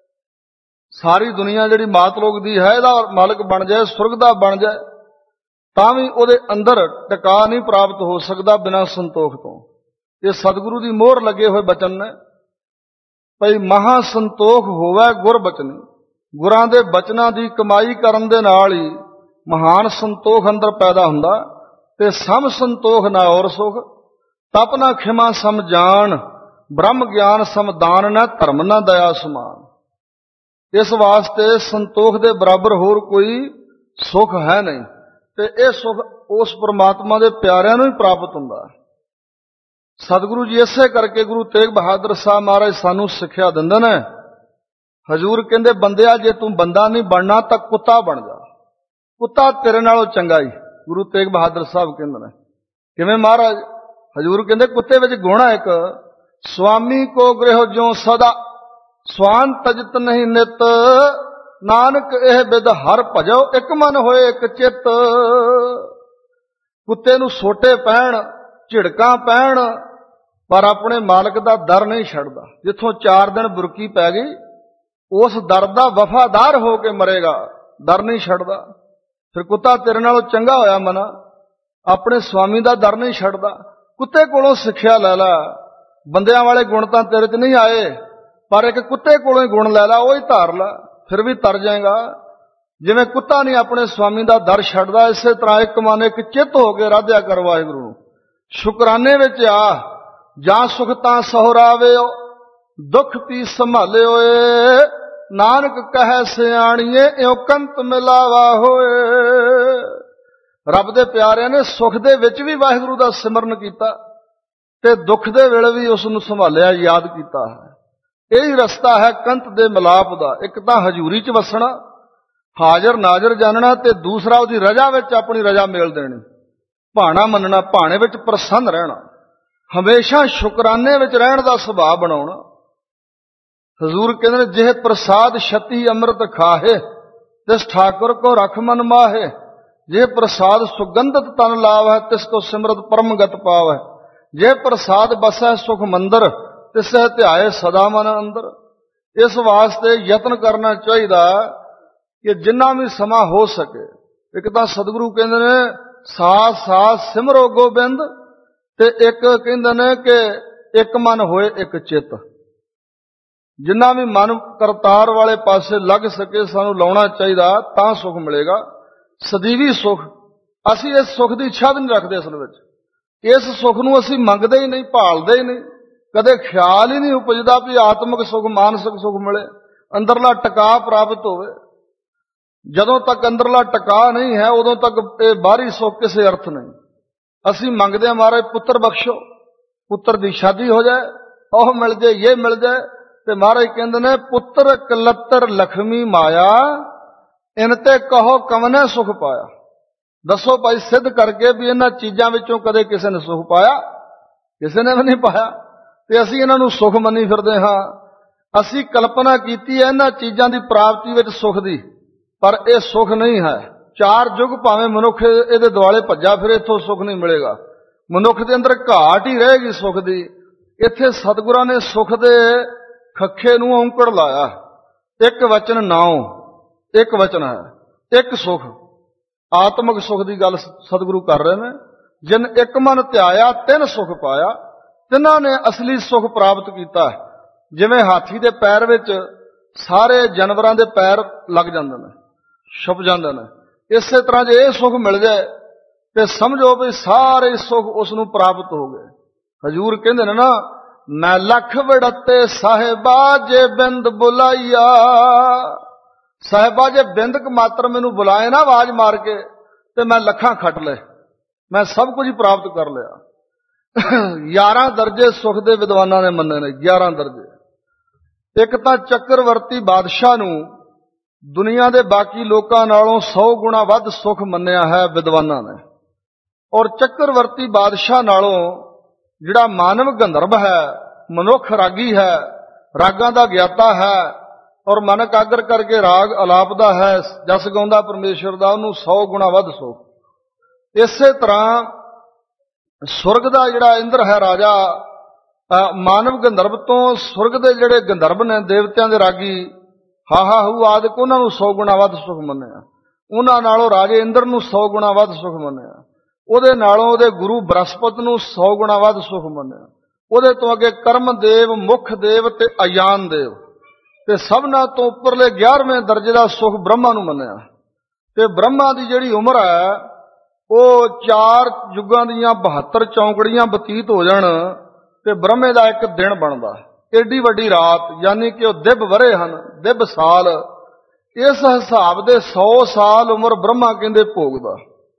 ਸਾਰੀ ਦੁਨੀਆ ਜਿਹੜੀ ਮਾਤ ਲੋਕ ਦੀ ਹੈ ਇਹਦਾ ਮਾਲਕ ਬਣ ਜਾਏ, ਸੁਰਗ ਦਾ ਬਣ ਜਾਏ, ਤਾਂ ਵੀ ਉਹਦੇ ਅੰਦਰ ਟਿਕਾ ਨਹੀਂ ਪ੍ਰਾਪਤ ਹੋ ਸਕਦਾ ਬਿਨਾਂ ਸੰਤੋਖ ਤੋਂ। ਇਹ ਸਤਿਗੁਰੂ ਦੀ ਮੋਹਰ ਲੱਗੇ ਹੋਏ ਬਚਨ ਨੇ, ਭਈ ਮਹਾ ਸੰਤੋਖ ਹੋਵੈ ਗੁਰ ਬਚਨੀ। ਗੁਰਾਂ ਦੇ ਬਚਨਾਂ ਦੀ ਕਮਾਈ ਕਰਨ ਦੇ ਨਾਲ ਹੀ ਮਹਾਨ ਸੰਤੋਖ ਅੰਦਰ ਪੈਦਾ ਹੁੰਦਾ। ਤੇ ਸਮ ਸੰਤੋਖ ਨਾ ਔਰ ਸੁਖ, ਤਪ ਨਾ ਖਿਮਾ ਸਮ ਜਾਣ, ਬ੍ਰਹਮ ਗਿਆਨ ਸਮਦਾਨ ਨਾ ਧਰਮ ਨਾ ਦਇਆ ਸਮਾਨ। ਇਸ ਵਾਸਤੇ ਸੰਤੋਖ ਦੇ ਬਰਾਬਰ ਹੋਰ ਕੋਈ ਸੁਖ ਹੈ ਨਹੀਂ, ਤੇ ਇਹ ਸੁਖ ਉਸ ਪ੍ਰਮਾਤਮਾ ਦੇ ਪਿਆਰਿਆਂ ਨੂੰ ਹੀ ਪ੍ਰਾਪਤ ਹੁੰਦਾ। ਸਤਿਗੁਰੂ ਜੀ ਇਸੇ ਕਰਕੇ ਗੁਰੂ ਤੇਗ ਬਹਾਦਰ ਸਾਹਿਬ ਮਹਾਰਾਜ ਸਾਨੂੰ ਸਿੱਖਿਆ ਦਿੰਦੇ ਨੇ। ਹਜ਼ੂਰ ਕਹਿੰਦੇ, ਬੰਦਿਆ ਜੇ ਤੂੰ ਬੰਦਾ ਨਹੀਂ ਬਣਨਾ ਤਾਂ ਕੁੱਤਾ ਬਣ ਜਾ, ਕੁੱਤਾ ਤੇਰੇ ਨਾਲੋਂ ਚੰਗਾ ਹੀ। ਗੁਰੂ ਤੇਗ ਬਹਾਦਰ ਸਾਹਿਬ ਕਹਿੰਦੇ ਨੇ। ਕਿਵੇਂ ਮਹਾਰਾਜ? ਹਜ਼ੂਰ ਕਹਿੰਦੇ, ਕੁੱਤੇ ਵਿੱਚ ਗੁਣ ਹੈ ਇੱਕ, ਸੁਆਮੀ ਕੋ ਗ੍ਰਹਿ ਜਿਉ ਸਦਾ, ਸਵਾਨ ਤਜਤ ਨਹੀਂ ਨਿਤ, ਨਾਨਕ ਇਹ ਬਿਦ ਹਰ ਭਜੋ, ਇੱਕ ਮਨ ਹੋਏ ਇੱਕ ਚਿੱਤ। ਕੁੱਤੇ ਨੂੰ ਸੋਟੇ ਪੈਣ, ਝਿੜਕਾਂ ਪੈਣ, ਪਰ ਆਪਣੇ ਮਾਲਕ ਦਾ ਦਰ ਨਹੀਂ ਛੱਡਦਾ। ਜਿੱਥੋਂ 4 ਦਿਨ ਬੁਰਕੀ ਪੈ ਗਈ, ਉਸ ਦਰ ਦਾ ਵਫਾਦਾਰ ਹੋ ਕੇ ਮਰੇਗਾ, ਦਰ ਨਹੀਂ ਛੱਡਦਾ। ਫਿਰ ਕੁੱਤਾ ਤੇਰੇ ਨਾਲੋਂ ਚੰਗਾ ਹੋਇਆ ਮਨਾ, ਆਪਣੇ ਸਵਾਮੀ ਦਾ ਦਰ ਨਹੀਂ ਛੱਡਦਾ। ਕੁੱਤੇ ਕੋਲੋਂ ਸਿੱਖਿਆ ਲੈ ਲੈ। ਬੰਦਿਆਂ ਵਾਲੇ ਗੁਣ ਤਾਂ ਤੇਰੇ 'ਚ ਨਹੀਂ ਆਏ, ਪਰ ਇੱਕ ਕੁੱਤੇ ਕੋਲੋਂ ਹੀ ਗੁਣ ਲੈ ਲੈ, ਉਹ ਹੀ ਧਾਰ ਲੈ, ਫਿਰ ਵੀ ਤਰ ਜਾਏਗਾ। ਜਿਵੇਂ ਕੁੱਤਾ ਨਹੀਂ ਆਪਣੇ ਸਵਾਮੀ ਦਾ ਦਰ ਛੱਡਦਾ, ਇਸੇ ਤਰ੍ਹਾਂ ਇੱਕ ਮਨ ਇੱਕ ਚਿੱਤ ਹੋ ਕੇ ਰਾਧਿਆ ਕਰ ਵਾਹਿਗੁਰੂ ਨੂੰ। ਸ਼ੁਕਰਾਨੇ ਵਿੱਚ ਆ, ਜਾਂ ਸੁਖ ਤਾਂ ਸਹੁਰਾਵਿਓ, ਦੁੱਖ ਪੀ ਸੰਭਾਲਿਓ ਏ, ਨਾਨਕ ਕਹੈ ਸਿਆਣੀਏ ਇਉ ਕੰਤ ਮਿਲਾਵਾ ਹੋਏ। ਰੱਬ ਦੇ ਪਿਆਰਿਆਂ ਨੇ ਸੁਖ ਦੇ ਵਿੱਚ ਵੀ ਵਾਹਿਗੁਰੂ ਦਾ ਸਿਮਰਨ ਕੀਤਾ, ਤੇ ਦੁੱਖ ਦੇ ਵੇਲੇ ਵੀ ਉਸ ਨੂੰ ਸੰਭਾਲਿਆ, ਯਾਦ ਕੀਤਾ ਹੈ। ਇਹੀ ਰਸਤਾ ਹੈ ਕੰਤ ਦੇ ਮਿਲਾਪ ਦਾ। ਇੱਕ ਤਾਂ ਹਜ਼ੂਰੀ 'ਚ ਵਸਣਾ, ਹਾਜ਼ਰ ਨਾਜ਼ਰ ਜਾਣਨਾ, ਤੇ ਦੂਸਰਾ ਉਹਦੀ ਰਜ਼ਾ ਵਿੱਚ ਆਪਣੀ ਰਜ਼ਾ ਮੇਲ ਦੇਣੀ, ਭਾਣਾ ਮੰਨਣਾ, ਭਾਣੇ ਵਿੱਚ ਪ੍ਰਸੰਨ ਰਹਿਣਾ, ਹਮੇਸ਼ਾ ਸ਼ੁਕਰਾਨੇ ਵਿੱਚ ਰਹਿਣ ਦਾ ਸੁਭਾਅ ਬਣਾਉਣਾ। ਹਜ਼ੂਰ ਕਹਿੰਦੇ ਨੇ, ਜਿਹ ਪ੍ਰਸਾਦ ਛਤੀ ਅੰਮ੍ਰਿਤ ਖਾਹੇ, ਤਿਸ ਠਾਕੁਰ ਕੋ ਰਖ ਮਨ ਮਾਹੇ। ਜੇ ਪ੍ਰਸਾਦ ਸੁਗੰਧਤ ਤਨ ਲਾਵੈ, ਤਿਸ ਕੋ ਸਿਮਰਤ ਪਰਮਗਤ ਪਾਵੈ। ਜੇ ਪ੍ਰਸਾਦ ਬਸੈ ਸੁਖ ਮੰਦਰ, ਤਿਸੈ ਧਿਆਏ ਸਦਾ ਮਨ ਅੰਦਰ। ਇਸ ਵਾਸਤੇ ਯਤਨ ਕਰਨਾ ਚਾਹੀਦਾ ਕਿ ਜਿੰਨਾ ਵੀ ਸਮਾਂ ਹੋ ਸਕੇ, ਇੱਕ ਤਾਂ ਸਤਿਗੁਰੂ ਕਹਿੰਦੇ ਨੇ ਸਾਥ ਸਾਥ ਸਿਮਰੋ ਗੋਬਿੰਦ, ਤੇ ਇੱਕ ਕਹਿੰਦੇ ਨੇ ਕਿ ਇੱਕ ਮਨ ਹੋਏ ਇੱਕ ਚਿੱਤ। ਜਿੰਨਾ ਵੀ ਮਨ ਕਰਤਾਰ ਵਾਲੇ ਪਾਸੇ ਲੱਗ ਸਕੇ ਸਾਨੂੰ ਲਾਉਣਾ ਚਾਹੀਦਾ, ਤਾਂ ਸੁਖ ਮਿਲੇਗਾ। ਸਦੀਵੀ ਸੁਖ, ਅਸੀਂ ਇਸ ਸੁਖ ਦੀ ਇੱਛਾ ਵੀ ਨਹੀਂ ਰੱਖਦੇ। ਅਸਲ ਵਿੱਚ ਇਸ ਸੁਖ ਨੂੰ ਅਸੀਂ ਮੰਗਦੇ ਹੀ ਨਹੀਂ, ਭਾਲਦੇ ਹੀ ਨਹੀਂ। ਕਦੇ ਖਿਆਲ ਹੀ ਨਹੀਂ ਉਪਜਦਾ ਵੀ ਆਤਮਿਕ ਸੁਖ, ਮਾਨਸਿਕ ਸੁਖ ਮਿਲੇ, ਅੰਦਰਲਾ ਟਿਕਾ ਪ੍ਰਾਪਤ ਹੋਵੇ। ਜਦੋਂ ਤੱਕ ਅੰਦਰਲਾ ਟਿਕਾ ਨਹੀਂ ਹੈ, ਉਦੋਂ ਤੱਕ ਇਹ ਬਾਹਰੀ ਸੁੱਖ ਕਿਸੇ ਅਰਥ ਨਹੀਂ। ਅਸੀਂ ਮੰਗਦੇ ਹਾਂ ਮਹਾਰਾਜ ਪੁੱਤਰ ਬਖਸ਼ੋ, ਪੁੱਤਰ ਦੀ ਸ਼ਾਦੀ ਹੋ ਜਾਏ, ਉਹ ਮਿਲ ਜਾਏ, ਇਹ ਮਿਲ ਜਾਏ, ਤੇ ਮਹਾਰਾਜ ਕਹਿੰਦੇ ਨੇ ਪੁੱਤਰ ਕਲੱਤਰ ਲਖਮੀ ਮਾਇਆ, ਇਨ ਤੇ ਕਹੋ ਕਵਨੇ ਸੁਖ ਪਾਇਆ। ਦੱਸੋ ਭਾਈ ਸਿੱਧ ਕਰਕੇ ਵੀ ਇਹਨਾਂ ਚੀਜ਼ਾਂ ਵਿੱਚੋਂ ਕਦੇ ਕਿਸੇ ਨੇ ਸੁਖ ਪਾਇਆ? ਕਿਸੇ ਨੇ ਵੀ ਨਹੀਂ ਪਾਇਆ। ਤੇ ਅਸੀਂ ਇਹਨਾਂ ਨੂੰ ਸੁਖ ਮੰਨੀ ਫਿਰਦੇ ਹਾਂ। ਅਸੀਂ ਕਲਪਨਾ ਕੀਤੀ ਹੈ ਇਹਨਾਂ ਚੀਜ਼ਾਂ ਦੀ ਪ੍ਰਾਪਤੀ ਵਿੱਚ ਸੁਖ ਦੀ, ਪਰ ਇਹ ਸੁਖ ਨਹੀਂ ਹੈ। 4 ਯੁੱਗ ਭਾਵੇਂ ਮਨੁੱਖ ਇਹਦੇ ਦੁਆਲੇ ਭੱਜਾ ਫਿਰ, ਇੱਥੋਂ ਸੁਖ ਨਹੀਂ ਮਿਲੇਗਾ। ਮਨੁੱਖ ਦੇ ਅੰਦਰ ਘਾਟ ਹੀ ਰਹੇਗੀ ਸੁਖ ਦੀ। ਇੱਥੇ ਸਤਿਗੁਰਾਂ ਨੇ ਸੁਖ ਦੇ ਖੱਖੇ ਨੂੰ ਔਂਕੜ ਲਾਇਆ। ਇੱਕ ਵਚਨ ਨਾਉ, ਇੱਕ ਵਚਨ ਹੈ, ਇੱਕ ਸੁਖ। ਆਤਮਿਕ ਸੁਖ ਦੀ ਗੱਲ ਸਤਿਗੁਰੂ ਕਰ ਰਹੇ ਨੇ। ਜਿਨ ਇੱਕ ਮਨ ਧਿਆਇਆ ਤਿੰਨ ਸੁਖ ਪਾਇਆ। ਤਿੰਨਾਂ ਨੇ ਅਸਲੀ ਸੁਖ ਪ੍ਰਾਪਤ ਕੀਤਾ। ਜਿਵੇਂ ਹਾਥੀ ਦੇ ਪੈਰ ਵਿੱਚ ਸਾਰੇ ਜਾਨਵਰਾਂ ਦੇ ਪੈਰ ਲੱਗ ਜਾਂਦੇ ਨੇ, ਛੁਪ ਜਾਂਦੇ ਨੇ, ਇਸੇ ਤਰ੍ਹਾਂ ਜੇ ਇਹ ਸੁਖ ਮਿਲ ਜਾਏ ਤੇ ਸਮਝੋ ਵੀ ਸਾਰੇ ਸੁਖ ਉਸ ਨੂੰ ਪ੍ਰਾਪਤ ਹੋ ਗਏ। ਹਜ਼ੂਰ ਕਹਿੰਦੇ ਨੇ ਨਾ, ਮੈਂ ਲੱਖ ਵੜੱਤੇ ਸਾਹਿਬਾ ਜੇ ਬਿੰਦ ਬੁਲਾਈਆ। ਸਾਹਿਬਾ ਜੇ ਬਿੰਦਕ ਮਾਤਰ ਮੈਨੂੰ ਬੁਲਾਏ ਨਾ ਆਵਾਜ਼ ਮਾਰ ਕੇ, ਤੇ ਮੈਂ ਲੱਖਾਂ ਖੱਟ ਲਏ, ਮੈਂ ਸਭ ਕੁਝ ਹੀ ਪ੍ਰਾਪਤ ਕਰ ਲਿਆ। 11 ਦਰਜੇ ਸੁਖ ਦੇ ਵਿਦਵਾਨਾਂ ਨੇ ਮੰਨੇ ਨੇ, 11 ਦਰਜੇ। ਇੱਕ ਤਾਂ ਚੱਕਰਵਰਤੀ ਬਾਦਸ਼ਾਹ ਨੂੰ ਦੁਨੀਆ ਦੇ ਬਾਕੀ ਲੋਕਾਂ ਨਾਲੋਂ 100 ਗੁਣਾ ਵੱਧ ਸੁਖ ਮੰਨਿਆ ਹੈ ਵਿਦਵਾਨਾਂ ਨੇ। ਔਰ ਚੱਕਰਵਰਤੀ ਬਾਦਸ਼ਾਹ ਨਾਲੋਂ ਜਿਹੜਾ ਮਾਨਵ ਗੰਧਰਵ ਹੈ, ਮਨੁੱਖ ਰਾਗੀ ਹੈ, ਰਾਗਾਂ ਦਾ ਗਿਆਤਾ ਹੈ, ਔਰ ਮਨ ਇਕਾਗਰ ਕਰਕੇ ਰਾਗ ਅਲਾਪਦਾ ਹੈ, ਜਸ ਗਾਉਂਦਾ ਪਰਮੇਸ਼ਰ ਦਾ, ਉਹਨੂੰ 100 ਗੁਣਾ ਵੱਧ ਸੁਖ। ਇਸੇ ਤਰ੍ਹਾਂ ਸੁਰਗ ਦਾ ਜਿਹੜਾ ਇੰਦਰ ਹੈ ਰਾਜਾ, ਮਾਨਵ ਗੰਧਰਵ ਤੋਂ ਸੁਰਗ ਦੇ ਜਿਹੜੇ ਗੰਧਰਵ ਨੇ, ਦੇਵਤਿਆਂ ਦੇ ਰਾਗੀ, ਹਾਹਾ ਹੂ ਆਦਿਕ, ਉਹਨਾਂ ਨੂੰ 100 ਗੁਣਾ ਵੱਧ ਸੁਖ ਮੰਨਿਆ। ਉਹਨਾਂ ਨਾਲੋਂ ਰਾਜੇ ਇੰਦਰ ਨੂੰ 100 ਗੁਣਾ ਵੱਧ ਸੁਖ ਮੰਨਿਆ। ਉਹਦੇ ਨਾਲੋਂ ਉਹਦੇ ਗੁਰੂ ਬ੍ਰਹਸਪਤ ਨੂੰ 100 ਗੁਣਾ ਵੱਧ ਸੁਖ ਮੰਨਿਆ। ਉਹਦੇ ਤੋਂ ਅੱਗੇ ਕਰਮ ਦੇਵ, ਮੁਖ ਦੇਵ ਤੇ ਅਯਾਨ ਦੇਵ, ਤੇ ਸਭਨਾਂ ਤੋਂ ਉੱਪਰਲੇ 11ਵੇਂ ਦਰਜੇ ਦਾ ਸੁਖ ਬ੍ਰਹਮਾ ਨੂੰ ਮੰਨਿਆ। ਤੇ ਬ੍ਰਹਮਾ ਦੀ ਜਿਹੜੀ ਉਮਰ ਹੈ ਉਹ 4 ਯੁੱਗਾਂ ਦੀਆਂ 72 ਚੌਂਕੜੀਆਂ ਬਤੀਤ ਹੋ ਜਾਣ ਤੇ ਬ੍ਰਹਮੇ ਦਾ ਇੱਕ ਦਿਨ ਬਣਦਾ। ਏਡੀ ਵੱਡੀ ਰਾਤ, ਯਾਨੀ ਕਿ ਉਹ ਦਿਵ ਵਰੇ ਹਨ, ਦਿਵ ਸਾਲ। ਇਸ ਹਿਸਾਬ ਦੇ 100 ਸਾਲ ਉਮਰ ਬ੍ਰਹਮਾ ਕਹਿੰਦੇ ਭੋਗਦਾ।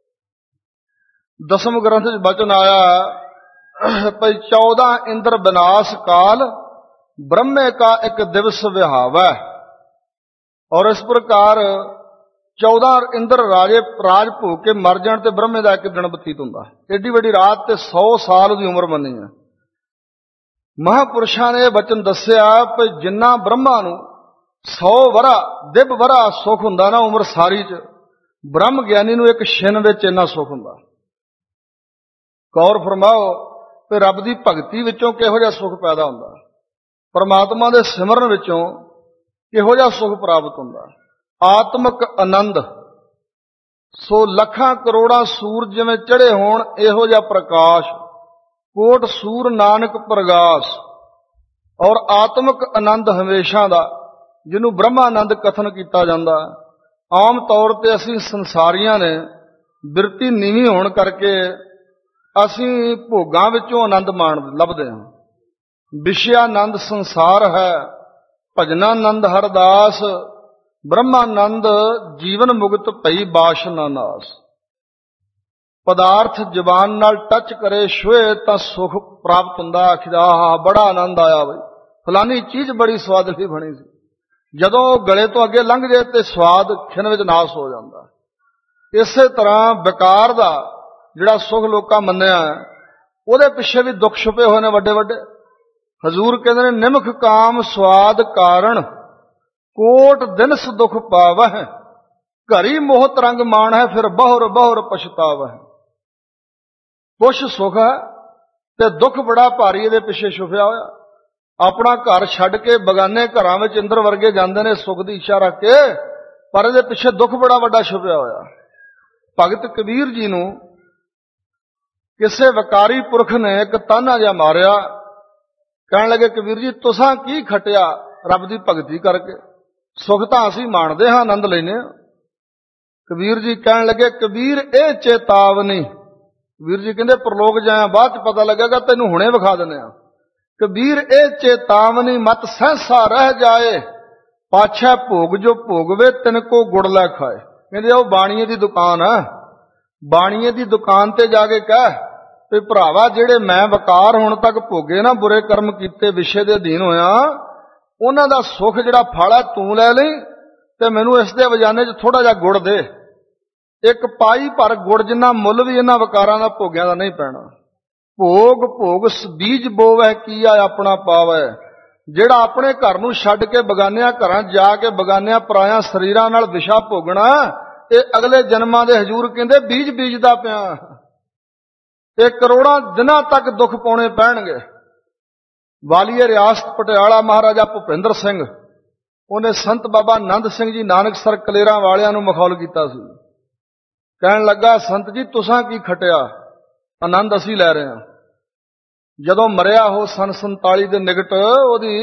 ਦਸਮ ਗ੍ਰੰਥ 'ਚ ਬਚਨ ਆਇਆ ਭਈ 14 ਇੰਦਰ ਵਿਨਾਸ਼ ਕਾਲ, ਬ੍ਰਹਮੇ ਕਾ ਇੱਕ ਦਿਵਸ ਵਿਹਾਵੈ। ਔਰ ਇਸ ਪ੍ਰਕਾਰ 14 ਇੰਦਰ ਰਾਜੇ ਰਾਜ ਭੋਗ ਕੇ ਮਰ ਜਾਣ ਤੇ ਬ੍ਰਹਮੇ ਦਾ ਇੱਕ ਦਿਨ ਬਤੀਤ ਹੁੰਦਾ। ਏਡੀ ਵੱਡੀ ਰਾਤ ਤੇ 100 ਸਾਲ ਦੀ ਉਮਰ ਮੰਨੀ ਹੈ। ਮਹਾਂਪੁਰਸ਼ਾਂ ਨੇ ਇਹ ਬਚਨ ਦੱਸਿਆ ਕਿ ਜਿੰਨਾ ਬ੍ਰਹਮਾ ਨੂੰ 100 ਵਰਾ ਦਿਵ ਵਰਾ ਸੁਖ ਹੁੰਦਾ ਨਾ ਉਮਰ ਸਾਰੀ 'ਚ, ਬ੍ਰਹਮ ਗਿਆਨੀ ਨੂੰ ਇੱਕ ਛਿਨ ਵਿੱਚ ਇੰਨਾ ਸੁਖ ਹੁੰਦਾ। ਗੌਰ ਫਰਮਾਓ ਕਿ ਰੱਬ ਦੀ ਭਗਤੀ ਵਿੱਚੋਂ ਕਿਹੋ ਜਿਹਾ ਸੁਖ ਪੈਦਾ ਹੁੰਦਾ, ਪਰਮਾਤਮਾ ਦੇ ਸਿਮਰਨ ਵਿੱਚੋਂ ਕਿਹੋ ਜਿਹਾ ਸੁਖ ਪ੍ਰਾਪਤ ਹੁੰਦਾ। ਆਤਮਿਕ ਆਨੰਦ। ਸੋ ਲੱਖਾਂ ਕਰੋੜਾਂ ਸੂਰਜ ਜਿਵੇਂ ਚੜ੍ਹੇ ਹੋਣ ਇਹੋ ਜਿਹਾ ਪ੍ਰਕਾਸ਼, ਕੋਟ ਸੂਰ ਨਾਨਕ ਪ੍ਰਗਾਸ। ਔਰ ਆਤਮਿਕ ਆਨੰਦ ਹਮੇਸ਼ਾ ਦਾ, ਜਿਹਨੂੰ ਬ੍ਰਹਮਾਨੰਦ ਕਥਨ ਕੀਤਾ ਜਾਂਦਾ। ਆਮ ਤੌਰ ਤੇ ਅਸੀਂ ਸੰਸਾਰੀਆਂ ਨੇ ਬਿਰਤੀ ਨੀਵੀਂ ਹੋਣ ਕਰਕੇ ਅਸੀਂ ਭੋਗਾਂ ਵਿੱਚੋਂ ਆਨੰਦ ਲੱਭਦੇ ਹਾਂ। ਵਿਸ਼ਿਆਨੰਦ ਸੰਸਾਰ ਹੈ, ਭਜਨਾਨੰਦ ਹਰਦਾਸ, ਬ੍ਰਹਮਾਨੰਦ ਜੀਵਨ ਮੁਕਤ ਭਈ ਬਾਸ਼ਨਾ ਨਾਸ। ਪਦਾਰਥ ਜ਼ਬਾਨ ਨਾਲ ਟੱਚ ਕਰੇ ਛੂਏ ਤਾਂ ਸੁਖ ਪ੍ਰਾਪਤ ਹੁੰਦਾ। ਆਖਿਦਾ ਆਹ ਬੜਾ ਆਨੰਦ ਆਇਆ ਬਈ, ਫਲਾਨੀ ਚੀਜ਼ ਬੜੀ ਸਵਾਦਲੀ ਬਣੀ ਸੀ। ਜਦੋਂ ਗਲੇ ਤੋਂ ਅੱਗੇ ਲੰਘ ਜਾਏ ਤੇ ਸਵਾਦ ਖਿਣ ਵਿੱਚ ਨਾਸ ਹੋ ਜਾਂਦਾ। ਇਸੇ ਤਰ੍ਹਾਂ ਵਿਕਾਰ ਦਾ ਜਿਹੜਾ ਸੁਖ ਲੋਕਾਂ ਮੰਨਿਆ, ਉਹਦੇ ਪਿੱਛੇ ਵੀ ਦੁੱਖ ਛੁਪੇ ਹੋਏ ਨੇ ਵੱਡੇ ਵੱਡੇ। ਹਜ਼ੂਰ ਕਹਿੰਦੇ ਨੇ ਨਿਮਖ ਕਾਮ ਸਵਾਦ ਕਾਰਣ, ਕੋਟ ਦਿਨਸ ਦੁਖ ਪਾਵਹਿ। ਘਰੀ ਮੋਹ ਤਰੰਗ ਮਾਣ ਹੈ, ਫਿਰ ਬਹੁਰ ਬਹੁਰ ਪਛਤਾਵਹਿ। ਕੁਛ ਸੁਖ ਹੈ ਤੇ ਦੁੱਖ ਬੜਾ ਭਾਰੀ ਇਹਦੇ ਪਿੱਛੇ ਛੁਪਿਆ ਹੋਇਆ। ਆਪਣਾ ਘਰ ਛੱਡ ਕੇ ਬਗਾਨੇ ਘਰਾਂ ਵਿੱਚ ਇੰਦਰ ਵਰਗੇ ਜਾਂਦੇ ਨੇ ਸੁਖ ਦੀ ਇੱਛਾ ਰੱਖ ਕੇ, ਪਰ ਇਹਦੇ ਪਿੱਛੇ ਦੁੱਖ ਬੜਾ ਵੱਡਾ ਛੁਪਿਆ ਹੋਇਆ। ਭਗਤ ਕਬੀਰ ਜੀ ਨੂੰ ਕਿਸੇ ਵਕਾਰੀ ਪੁਰਖ ਨੇ ਇੱਕ ਤਾਨਾ ਜਿਹਾ ਮਾਰਿਆ। ਕਹਿਣ ਲੱਗੇ ਕਬੀਰ ਜੀ ਤੁਸਾਂ ਕੀ ਖਟਿਆ, ਰੱਬ ਦੀ ਭਗਤੀ ਕਰਕੇ। ਸੁਖ ਤਾਂ ਅਸੀਂ ਮਾਣਦੇ ਹਾਂ, ਆਨੰਦ ਲੈਂਦੇ ਹਾਂ। ਕਬੀਰ ਜੀ ਕਹਿਣ ਲੱਗੇ, ਕਬੀਰ ਇਹ ਚੇਤਾਵਨੀ। ਕਬੀਰ ਜੀ ਕਹਿੰਦੇ ਪ੍ਰਲੋਕ ਜਾਇਆ ਬਾਅਦ ਚ ਪਤਾ ਲੱਗੇਗਾ, ਤੈਨੂੰ ਹੁਣੇ ਵਿਖਾ ਦਿੰਦੇ ਆ। ਕਬੀਰ ਇਹ ਚੇਤਾਵਨੀ ਮਤ ਸਹਿਸਾ ਰਹਿ ਜਾਏ, ਪਾਛੈ ਭੋਗ ਜੋ ਭੋਗਵੇ ਤਿਨ ਕੋ ਗੁੜ ਲੈ ਖਾਏ। ਕਹਿੰਦੇ ਉਹ ਬਾਣੀਏ ਦੀ ਦੁਕਾਨ ਆ, ਬਾਣੀਏ ਦੀ ਦੁਕਾਨ ਤੇ ਜਾ ਕੇ ਕਹਿ ਵੀ ਭਰਾਵਾ ਜਿਹੜੇ ਮੈਂ ਵਕਾਰ ਹੁਣ ਤੱਕ ਭੋਗੇ ਨਾ, ਬੁਰੇ ਕਰਮ ਕੀਤੇ, ਵਿਸ਼ੇ ਦੇ ਅਧੀਨ ਹੋਇਆ, ਉਹਨਾਂ ਦਾ ਸੁਖ ਜਿਹੜਾ ਫਲ ਹੈ ਤੂੰ ਲੈ ਲਈ, ਤੇ ਮੈਨੂੰ ਇਸ ਦੇ ਵਜਾਨੇ 'ਚ ਥੋੜਾ ਜਿਹਾ ਗੁੜ ਦੇ। ਇੱਕ ਪਾਈ ਭਰ ਗੁੜ ਜਿੰਨਾ ਮੁੱਲ ਵੀ ਇਹਨਾਂ ਵਕਾਰਾਂ ਦਾ ਭੋਗਿਆਂ ਦਾ ਨਹੀਂ ਪੈਣਾ। ਭੋਗ ਭੋਗ ਬੀਜ ਬੋਵੈ ਕੀਆ ਆਪਣਾ ਪਾਵੈ। ਜਿਹੜਾ ਆਪਣੇ ਘਰ ਨੂੰ ਛੱਡ ਕੇ ਬਗਾਨਿਆਂ ਘਰਾਂ ਜਾ ਕੇ ਬਗਾਨਿਆਂ ਪਰਾਇਆਂ ਸਰੀਰਾਂ ਨਾਲ ਵਿਸ਼ਾ ਭੋਗਣਾ, ਇਹ ਅਗਲੇ ਜਨਮਾਂ ਦੇ ਹਜ਼ੂਰ ਕਹਿੰਦੇ ਬੀਜ ਬੀਜਦਾ ਪਿਆ। ਇਹ ਕਰੋੜਾਂ ਦਿਨਾਂ ਤੱਕ ਦੁੱਖ ਪਾਉਣੇ ਪੈਣਗੇ। ਵਾਲੀਏ ਰਿਆਸਤ ਪਟਿਆਲਾ ਮਹਾਰਾਜਾ ਭੁਪਿੰਦਰ ਸਿੰਘ, ਉਹਨੇ ਸੰਤ ਬਾਬਾ ਆਨੰਦ ਸਿੰਘ ਜੀ ਨਾਨਕਸਰ ਕਲੇਰਾਂ ਵਾਲਿਆਂ ਨੂੰ ਮਖੌਲ ਕੀਤਾ ਸੀ। ਕਹਿਣ ਲੱਗਾ, ਸੰਤ ਜੀ ਤੁਸਾਂ ਕੀ ਖਟਿਆ, ਆਨੰਦ ਅਸੀਂ ਲੈ ਰਹੇ ਹਾਂ। ਜਦੋਂ ਮਰਿਆ ਉਹ ਸਨ 47 ਦੇ ਨਿਕਟ, ਉਹਦੀ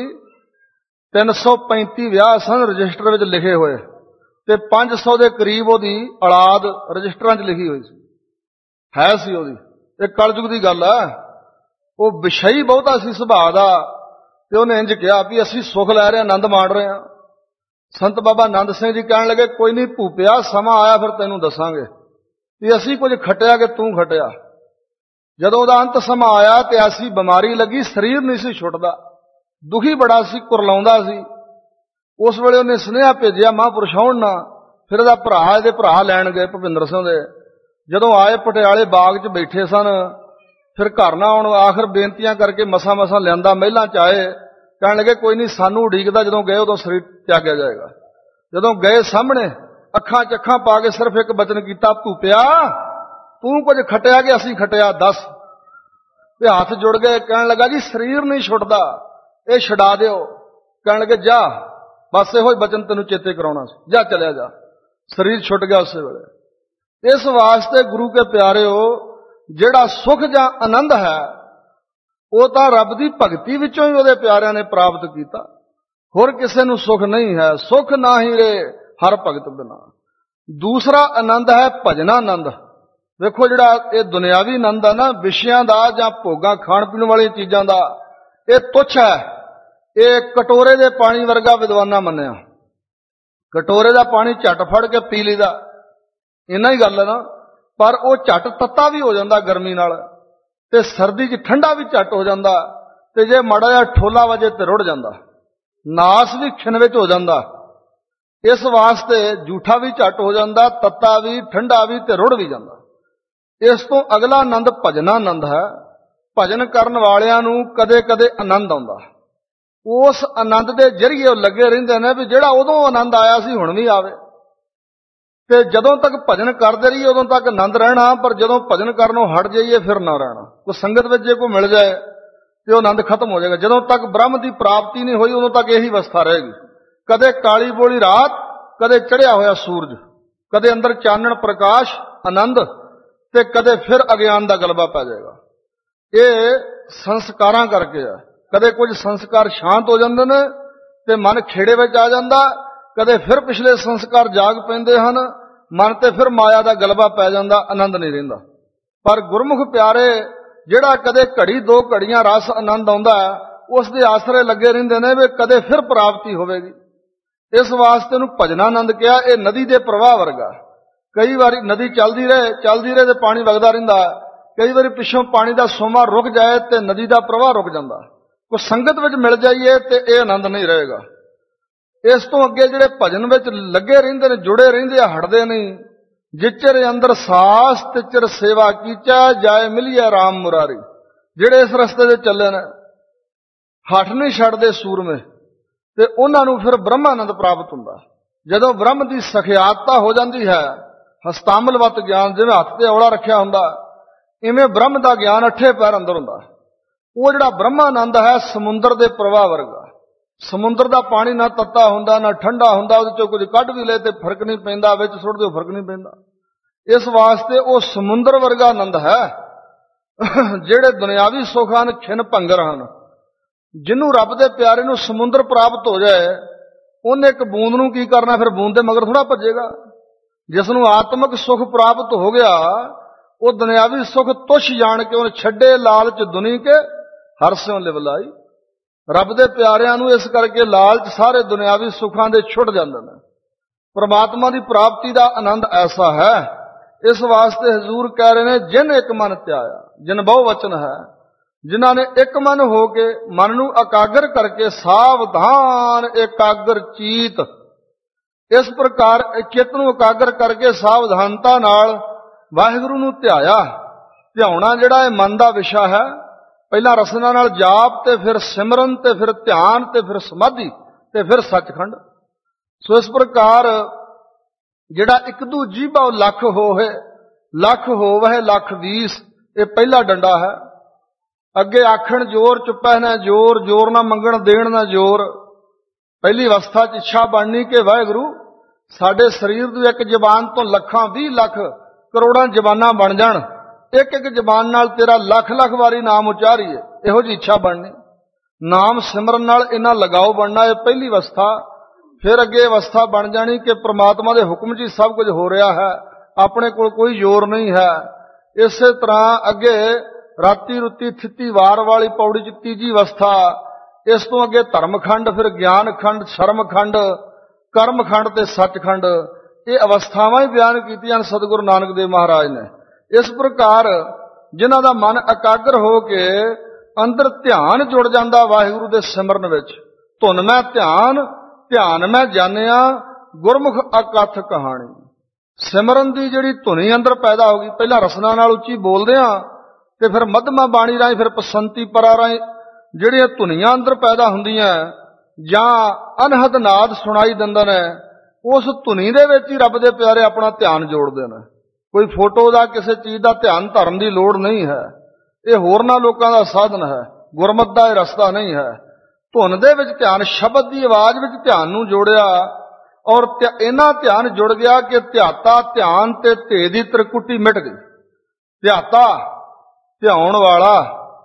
335 ਵਿਆਹ ਸਨ ਰਜਿਸਟਰ ਵਿੱਚ ਲਿਖੇ ਹੋਏ, ਤੇ 500 ਦੇ ਕਰੀਬ ਉਹਦੀ ਔਲਾਦ ਰਜਿਸਟਰਾਂ 'ਚ ਲਿਖੀ ਹੋਈ ਸੀ, ਹੈ ਸੀ ਉਹਦੀ। ਇਹ ਕਲਯੁਗ ਦੀ ਗੱਲ ਹੈ। ਉਹ ਵਿਸ਼ਈ ਬਹੁਤਾ ਸੀ ਸੁਭਾਅ ਦਾ, ਤੇ ਉਹਨੇ ਇੰਜ ਕਿਹਾ ਵੀ ਅਸੀਂ ਸੁਖ ਲੈ ਰਹੇ ਹਾਂ, ਆਨੰਦ ਮਾਣ ਰਹੇ ਹਾਂ। ਸੰਤ ਬਾਬਾ ਆਨੰਦ ਸਿੰਘ ਜੀ ਕਹਿਣ ਲੱਗੇ, ਕੋਈ ਨਹੀਂ ਭੂਪਿਆ, ਸਮਾਂ ਆਇਆ ਫਿਰ ਤੈਨੂੰ ਦੱਸਾਂਗੇ ਵੀ ਅਸੀਂ ਕੁਝ ਖਟਿਆ ਕਿ ਤੂੰ ਖਟਿਆ। ਜਦੋਂ ਉਹਦਾ ਅੰਤ ਸਮਾਂ ਆਇਆ ਤੇ ਐਸੀ ਬਿਮਾਰੀ ਲੱਗੀ, ਸਰੀਰ ਨਹੀਂ ਸੀ ਛੁੱਟਦਾ, ਦੁਖੀ ਬੜਾ ਸੀ, ਕੁਰਲਾਉਂਦਾ ਸੀ। ਉਸ ਵੇਲੇ ਉਹਨੇ ਸੁਨੇਹਾ ਭੇਜਿਆ ਮਹਾਂਪੁਰਸ਼ ਆਉਣ ਨਾ। ਫਿਰ ਇਹਦੇ ਭਰਾ ਲੈਣ ਗਏ ਭੁਪਿੰਦਰ ਸਿੰਘ ਦੇ। ਜਦੋਂ ਆਏ ਪਟਿਆਲੇ ਬਾਗ 'ਚ ਬੈਠੇ ਸਨ, ਫਿਰ ਘਰ ਨਾ ਆਉਣ, ਆਖਰ ਬੇਨਤੀਆਂ ਕਰਕੇ ਮਸਾਂ ਲਿਆਂਦਾ, ਮਹਿਲਾਂ 'ਚ ਆਏ। ਕਹਿਣ ਲੱਗੇ ਕੋਈ ਨਹੀਂ, ਸਾਨੂੰ ਉਡੀਕਦਾ, ਜਦੋਂ ਗਏ ਉਦੋਂ ਸਰੀਰ ਤਿਆਗਿਆ ਜਾਏਗਾ। ਜਦੋਂ ਗਏ ਸਾਹਮਣੇ ਅੱਖਾਂ 'ਚ ਅੱਖਾਂ ਪਾ ਕੇ ਸਿਰਫ ਇੱਕ ਬਚਨ ਕੀਤਾ, ਭੂਪਿਆ ਤੂੰ ਕੁਝ ਖਟਿਆ ਕਿ ਅਸੀਂ ਖਟਿਆ, ਦੱਸ। ਤੇ ਹੱਥ ਜੁੜ ਗਏ। ਕਹਿਣ ਲੱਗਾ ਜੀ ਸਰੀਰ ਨਹੀਂ ਛੁੱਟਦਾ, ਇਹ ਛਡਾ ਦਿਓ। ਕਹਿਣ ਲੱਗੇ ਜਾ, ਬਸ ਇਹੋ ਹੀ ਬਚਨ ਤੈਨੂੰ ਚੇਤੇ ਕਰਾਉਣਾ ਸੀ, ਜਾ ਚਲਿਆ ਜਾ। ਸਰੀਰ ਛੁੱਟ ਗਿਆ ਉਸੇ ਵੇਲੇ। ਇਸ ਵਾਸਤੇ ਗੁਰੂ ਕੇ ਪਿਆਰਿਓ, ਜਿਹੜਾ ਸੁਖ ਜਾਂ ਆਨੰਦ ਹੈ ਉਹ ਤਾਂ ਰੱਬ ਦੀ ਭਗਤੀ ਵਿੱਚੋਂ ਹੀ ਉਹਦੇ ਪਿਆਰਿਆਂ ਨੇ ਪ੍ਰਾਪਤ ਕੀਤਾ। ਹੋਰ ਕਿਸੇ ਨੂੰ ਸੁਖ ਨਹੀਂ ਹੈ। ਸੁਖ ਨਾਹੀ ਰੇ ਹਰ ਭਗਤ ਬਿਨਾ। ਦੂਸਰਾ ਆਨੰਦ ਹੈ ਭਜਨਾ ਆਨੰਦ। ਵੇਖੋ ਜਿਹੜਾ ਇਹ ਦੁਨਿਆਵੀ ਆਨੰਦ ਹੈ ਨਾ, ਵਿਸ਼ਿਆਂ ਦਾ ਜਾਂ ਭੋਗਾਂ ਖਾਣ ਪੀਣ ਵਾਲੀਆਂ ਚੀਜ਼ਾਂ ਦਾ, ਇਹ ਤੁੱਛ ਹੈ। ਇਹ ਕਟੋਰੇ ਦੇ ਪਾਣੀ ਵਰਗਾ ਵਿਦਵਾਨਾਂ ਮੰਨਿਆ। ਕਟੋਰੇ ਦਾ ਪਾਣੀ ਝੱਟ ਫੜ ਕੇ ਪੀ ਲਈਦਾ, ਇੰਨਾ ਹੀ ਗੱਲ ਹੈ ਨਾ। ਪਰ ਉਹ ਝੱਟ ਤੱਤਾ ਵੀ ਹੋ ਜਾਂਦਾ ਗਰਮੀ ਨਾਲ, ਤੇ ਸਰਦੀ 'ਚ ਠੰਡਾ ਵੀ ਝੱਟ ਹੋ ਜਾਂਦਾ, ਤੇ ਜੇ ਮਾੜਾ ਜਿਹਾ ਠੋਲਾ ਵਜੇ ਤੇ ਰੁੜ ਜਾਂਦਾ, ਨਾਸ ਵੀ ਖਿਣ ਵਿੱਚ ਹੋ ਜਾਂਦਾ। ਇਸ ਵਾਸਤੇ ਜੂਠਾ ਵੀ ਝੱਟ ਹੋ ਜਾਂਦਾ, ਤੱਤਾ ਵੀ, ਠੰਡਾ ਵੀ, ਤੇ ਰੁੜ ਵੀ ਜਾਂਦਾ। ਇਸ ਤੋਂ ਅਗਲਾ ਆਨੰਦ ਭਜਨਾ ਆਨੰਦ ਹੈ। ਭਜਨ ਕਰਨ ਵਾਲਿਆਂ ਨੂੰ ਕਦੇ ਕਦੇ ਆਨੰਦ ਆਉਂਦਾ। ਉਸ ਆਨੰਦ ਦੇ ਜ਼ਰੀਏ ਉਹ ਲੱਗੇ ਰਹਿੰਦੇ ਨੇ ਵੀ ਜਿਹੜਾ ਉਦੋਂ ਆਨੰਦ ਆਇਆ ਸੀ ਹੁਣ ਵੀ ਆਵੇ। ਤੇ ਜਦੋਂ ਤੱਕ ਭਜਨ ਕਰਦੇ ਰਹੀਏ ਉਦੋਂ ਤੱਕ ਆਨੰਦ ਰਹਿਣਾ, ਪਰ ਜਦੋਂ ਭਜਨ ਕਰਨੋਂ ਹਟ ਜਾਈਏ ਫਿਰ ਨਾ ਰਹਿਣਾ। ਕੋਈ ਸੰਗਤ ਵਿੱਚ ਜੇ ਕੋਈ ਮਿਲ ਜਾਏ ਤੇ ਉਹ ਆਨੰਦ ਖਤਮ ਹੋ ਜਾਏਗਾ। ਜਦੋਂ ਤੱਕ ਬ੍ਰਹਮ ਦੀ ਪ੍ਰਾਪਤੀ ਨਹੀਂ ਹੋਈ ਉਦੋਂ ਤੱਕ ਇਹੀ ਅਵਸਥਾ ਰਹੇਗੀ। ਕਦੇ ਕਾਲੀ ਬੋਲੀ ਰਾਤ, ਕਦੇ ਚੜ੍ਹਿਆ ਹੋਇਆ ਸੂਰਜ, ਕਦੇ ਅੰਦਰ ਚਾਨਣ ਪ੍ਰਕਾਸ਼ ਆਨੰਦ, ਤੇ ਕਦੇ ਫਿਰ ਅਗਿਆਨ ਦਾ ਗਲਬਾ ਪੈ ਜਾਏਗਾ। ਇਹ ਸੰਸਕਾਰਾਂ ਕਰਕੇ ਆ। ਕਦੇ ਕੁਝ ਸੰਸਕਾਰ ਸ਼ਾਂਤ ਹੋ ਜਾਂਦੇ ਨੇ ਤੇ ਮਨ ਖੇੜੇ ਵਿੱਚ ਆ ਜਾਂਦਾ, ਕਦੇ ਫਿਰ ਪਿਛਲੇ ਸੰਸਕਾਰ ਜਾਗ ਪੈਂਦੇ ਹਨ, ਮਨ ਤੇ ਫਿਰ ਮਾਇਆ ਦਾ ਗਲਬਾ ਪੈ ਜਾਂਦਾ, ਆਨੰਦ ਨਹੀਂ ਰਹਿੰਦਾ। ਪਰ ਗੁਰਮੁਖ ਪਿਆਰੇ ਜਿਹੜਾ ਕਦੇ ਘੜੀ ਦੋ ਘੜੀਆਂ ਰਸ ਆਨੰਦ ਆਉਂਦਾ, ਉਸ ਦੇ ਆਸਰੇ ਲੱਗੇ ਰਹਿੰਦੇ ਨੇ ਵੀ ਕਦੇ ਫਿਰ ਪ੍ਰਾਪਤੀ ਹੋਵੇਗੀ। ਇਸ ਵਾਸਤੇ ਨੂੰ ਭਜਨਾ ਆਨੰਦ ਕਿਹਾ। ਇਹ ਨਦੀ ਦੇ ਪ੍ਰਵਾਹ ਵਰਗਾ। ਕਈ ਵਾਰੀ ਨਦੀ ਚੱਲਦੀ ਰਹੇ ਤੇ ਪਾਣੀ ਵਗਦਾ ਰਹਿੰਦਾ। ਕਈ ਵਾਰੀ ਪਿੱਛੋਂ ਪਾਣੀ ਦਾ ਸੋਮਾ ਰੁਕ ਜਾਏ ਤੇ ਨਦੀ ਦਾ ਪ੍ਰਵਾਹ ਰੁਕ ਜਾਂਦਾ। ਕੋਈ ਸੰਗਤ ਵਿੱਚ ਮਿਲ ਜਾਈਏ ਤੇ ਇਹ ਆਨੰਦ ਨਹੀਂ ਰਹੇਗਾ। ਇਸ ਤੋਂ ਅੱਗੇ ਜਿਹੜੇ ਭਜਨ ਵਿੱਚ ਲੱਗੇ ਰਹਿੰਦੇ ਨੇ, ਜੁੜੇ ਰਹਿੰਦੇ ਆ, ਹਟਦੇ ਨਹੀਂ। ਜਿਚਰ ਅੰਦਰ ਸਾਸ ਤਿਚਰ ਸੇਵਾ ਕੀਚਾ, ਜਾਏ ਮਿਲੀਏ ਰਾਮ ਮੁਰਾਰੀ। ਜਿਹੜੇ ਇਸ ਰਸਤੇ ਤੇ ਚੱਲੇ ਨੇ, ਹੱਠ ਨਹੀਂ ਛੱਡਦੇ ਸੂਰਮੇ, ਤੇ ਉਹਨਾਂ ਨੂੰ ਫਿਰ ਬ੍ਰਹਮਾਨੰਦ ਪ੍ਰਾਪਤ ਹੁੰਦਾ। ਜਦੋਂ ਬ੍ਰਹਮ ਦੀ ਸਖਿਆਤਤਾ ਹੋ ਜਾਂਦੀ ਹੈ, ਹਸਤਾਮਲਵਤ ਗਿਆਨ, ਜਿਵੇਂ ਹੱਥ ਤੇ ਔਲਾ ਰੱਖਿਆ ਹੁੰਦਾ, ਇਵੇਂ ਬ੍ਰਹਮ ਦਾ ਗਿਆਨ 8 ਪੈਰ ਅੰਦਰ ਹੁੰਦਾ। ਉਹ ਜਿਹੜਾ ਬ੍ਰਹਮਾਨੰਦ ਹੈ ਸਮੁੰਦਰ ਦੇ ਪ੍ਰਵਾਹ ਵਰਗਾ। ਸਮੁੰਦਰ ਦਾ ਪਾਣੀ ਨਾ ਤੱਤਾ ਹੁੰਦਾ ਨਾ ਠੰਡਾ ਹੁੰਦਾ, ਉਹਦੇ ਚੋਂ ਕੁਝ ਕੱਢ ਵੀ ਲੈ ਤੇ ਫਰਕ ਨਹੀਂ ਪੈਂਦਾ, ਵਿੱਚ ਸੁੱਟ ਦਿਓ ਫਰਕ ਨਹੀਂ ਪੈਂਦਾ। ਇਸ ਵਾਸਤੇ ਉਹ ਸਮੁੰਦਰ ਵਰਗਾ ਆਨੰਦ ਹੈ। ਜਿਹੜੇ ਦੁਨਿਆਵੀ ਸੁੱਖ ਹਨ ਖਿਨ ਭੰਗਰ ਹਨ, ਜਿਹਨੂੰ ਰੱਬ ਦੇ ਪਿਆਰੇ ਨੂੰ ਸਮੁੰਦਰ ਪ੍ਰਾਪਤ ਹੋ ਜਾਏ, ਉਹਨੇ ਇੱਕ ਬੂੰਦ ਨੂੰ ਕੀ ਕਰਨਾ? ਫਿਰ ਬੂੰਦ ਦੇ ਮਗਰ ਥੋੜਾ ਭੱਜੇਗਾ। ਜਿਸ ਨੂੰ ਆਤਮਿਕ ਸੁਖ ਪ੍ਰਾਪਤ ਹੋ ਗਿਆ, ਉਹ ਦੁਨਿਆਵੀ ਸੁਖ ਤੁੱਛ ਜਾਣ ਕੇ ਉਹਨੇ ਛੱਡੇ ਲਾਲਚ ਦੁਨੀ ਕੇ ਹਰ ਸਿਉ ਲਿਵ ਲਾਈ। ਰੱਬ ਦੇ ਪਿਆਰਿਆਂ ਨੂੰ ਇਸ ਕਰਕੇ ਲਾਲਚ ਸਾਰੇ ਦੁਨਿਆਵੀ ਸੁੱਖਾਂ ਦੇ ਛੁੱਟ ਜਾਂਦੇ ਨੇ। ਪਰਮਾਤਮਾ ਦੀ ਪ੍ਰਾਪਤੀ ਦਾ ਆਨੰਦ ਐਸਾ ਹੈ, ਇਸ ਵਾਸਤੇ ਹਜ਼ੂਰ ਕਹਿ ਰਹੇ ਨੇ, ਜਿਨ ਇੱਕ ਮਨ ਧਿਆਇਆ, ਜਿਨ ਬਹੁ ਵਚਨ ਹੈ, ਜਿਨ੍ਹਾਂ ਨੇ ਇੱਕ ਮਨ ਹੋ ਕੇ ਮਨ ਨੂੰ ਇਕਾਗਰ ਕਰਕੇ ਸਾਵਧਾਨ ਇਕਾਗਰ ਚੀਤ, ਇਸ ਪ੍ਰਕਾਰ ਚਿੱਤ ਨੂੰ ਇਕਾਗਰ ਕਰਕੇ ਸਾਵਧਾਨਤਾ ਨਾਲ ਵਾਹਿਗੁਰੂ ਨੂੰ ਧਿਆਇਆ। ਧਿਆਉਣਾ ਜਿਹੜਾ ਇਹ ਮਨ ਦਾ ਵਿਸ਼ਾ ਹੈ, ਪਹਿਲਾਂ ਰਸਨਾ ਨਾਲ ਜਾਪ, ਤੇ ਫਿਰ ਸਿਮਰਨ, ਤੇ ਫਿਰ ਧਿਆਨ, ਤੇ ਫਿਰ ਸਮਾਧੀ, ਤੇ ਫਿਰ ਸੱਚਖੰਡ। ਸੋ ਇਸ ਪ੍ਰਕਾਰ ਜਿਹੜਾ ਇੱਕ ਦੂ ਜੀਭਾ ਲੱਖ ਹੋਵੇ, ਲੱਖ ਹੋਵਹਿ ਲੱਖ 20, ਇਹ ਪਹਿਲਾ ਡੰਡਾ ਹੈ। ਅੱਗੇ ਆਖਣ ਜੋਰ ਚੁੱਪੈ ਨਾ ਜੋਰ, ਜੋਰ ਨਾ ਮੰਗਣ ਦੇਣ ਨਾ ਜੋਰ। ਪਹਿਲੀ ਅਵਸਥਾ 'ਚ ਇੱਛਾ ਬਣਨੀ ਕਿ ਵਾਹਿਗੁਰੂ ਸਾਡੇ ਸਰੀਰ ਦੀ ਇੱਕ ਜ਼ਬਾਨ ਤੋਂ ਲੱਖਾਂ 20 ਲੱਖ ਕਰੋੜਾਂ ਜ਼ਬਾਨਾਂ ਬਣ ਜਾਣ, ਇੱਕ ਇੱਕ ਜ਼ਬਾਨ ਨਾਲ ਤੇਰਾ ਲੱਖ ਲੱਖ ਵਾਰੀ ਨਾਮ ਉਚਾਰੀਏ, ਇਹੋ ਜਿਹੀ ਇੱਛਾ ਬਣਨੀ। ਨਾਮ ਸਿਮਰਨ ਨਾਲ ਇਹਨਾਂ ਲਗਾਓ ਬਣਨਾ, ਇਹ ਪਹਿਲੀ ਅਵਸਥਾ। ਫਿਰ ਅੱਗੇ ਅਵਸਥਾ ਬਣ ਜਾਣੀ ਕਿ ਪ੍ਰਮਾਤਮਾ ਦੇ ਹੁਕਮ 'ਚ ਹੀ ਸਭ ਕੁਝ ਹੋ ਰਿਹਾ ਹੈ, ਆਪਣੇ ਕੋਲ ਕੋਈ ਜ਼ੋਰ ਨਹੀਂ ਹੈ। ਇਸੇ ਤਰ੍ਹਾਂ ਅੱਗੇ ਰਾਤੀ ਰੁੱਤੀ ਥਿੱਤੀ ਵਾਰ ਵਾਲੀ ਪੌੜੀ 'ਚ ਤੀਜੀ ਅਵਸਥਾ। ਇਸ ਤੋਂ ਅੱਗੇ ਧਰਮਖੰਡ, ਫਿਰ ਗਿਆਨਖੰਡ, ਸ਼ਰਮਖੰਡ, ਕਰਮਖੰਡ ਤੇ ਸੱਚਖੰਡ। ਇਹ ਅਵਸਥਾਵਾਂ ਹੀ ਬਿਆਨ ਕੀਤੀਆਂ ਹਨ ਸਤਿਗੁਰੂ ਨਾਨਕ ਦੇਵ ਮਹਾਰਾਜ ਨੇ। ਇਸ ਪ੍ਰਕਾਰ ਜਿਨ੍ਹਾਂ ਦਾ ਮਨ ਇਕਾਗਰ ਹੋ ਕੇ ਅੰਦਰ ਧਿਆਨ ਜੁੜ ਜਾਂਦਾ ਵਾਹਿਗੁਰੂ ਦੇ ਸਿਮਰਨ ਵਿੱਚ, ਧੁਨ ਮੈਂ ਧਿਆਨ, ਧਿਆਨ ਮੈਂ ਜਾਣਿਆ, ਗੁਰਮੁਖ ਅਕਥ ਕਹਾਣੀ। ਸਿਮਰਨ ਦੀ ਜਿਹੜੀ ਧੁਨੀ ਅੰਦਰ ਪੈਦਾ ਹੋ ਗਈ, ਪਹਿਲਾਂ ਰਸਨਾ ਨਾਲ ਉੱਚੀ ਬੋਲਦੇ ਹਾਂ, ਤੇ ਫਿਰ ਮੱਧਮਾ ਬਾਣੀ ਰਾਹੀਂ, ਫਿਰ ਪਸੰਤੀ ਪਰਾ ਰਾਹੀਂ ਜਿਹੜੀਆਂ ਧੁਨੀਆਂ ਅੰਦਰ ਪੈਦਾ ਹੁੰਦੀਆਂ, ਜਾਂ ਅਨਹਦ ਨਾਦ ਸੁਣਾਈ ਦਿੰਦੇ ਨੇ, ਉਸ ਧੁਨੀ ਦੇ ਵਿੱਚ ਹੀ ਰੱਬ ਦੇ ਪਿਆਰੇ ਆਪਣਾ ਧਿਆਨ ਜੋੜਦੇ ਨੇ। ਕੋਈ ਫੋਟੋ ਦਾ, ਕਿਸੇ ਚੀਜ਼ ਦਾ ਧਿਆਨ ਧਰਨ ਦੀ ਲੋੜ ਨਹੀਂ ਹੈ। ਇਹ ਹੋਰਨਾਂ ਲੋਕਾਂ ਦਾ ਸਾਧਨ ਹੈ, ਗੁਰਮਤਿ ਦਾ ਇਹ ਰਸਤਾ ਨਹੀਂ ਹੈ। ਧੁਨ ਦੇ ਵਿੱਚ ਧਿਆਨ, ਸ਼ਬਦ ਦੀ ਆਵਾਜ਼ ਵਿੱਚ ਧਿਆਨ ਨੂੰ ਜੋੜਿਆ, ਔਰ ਇੰਨਾ ਧਿਆਨ ਜੁੜ ਗਿਆ ਕਿ ਧਿਆਤਾ, ਧਿਆਨ ਤੇ ਧੇ ਦੀ ਤ੍ਰਿਕੁਟੀ ਮਿਟ ਗਈ। ਧਿਆਤਾ ਧਿਆਉਣ ਵਾਲਾ,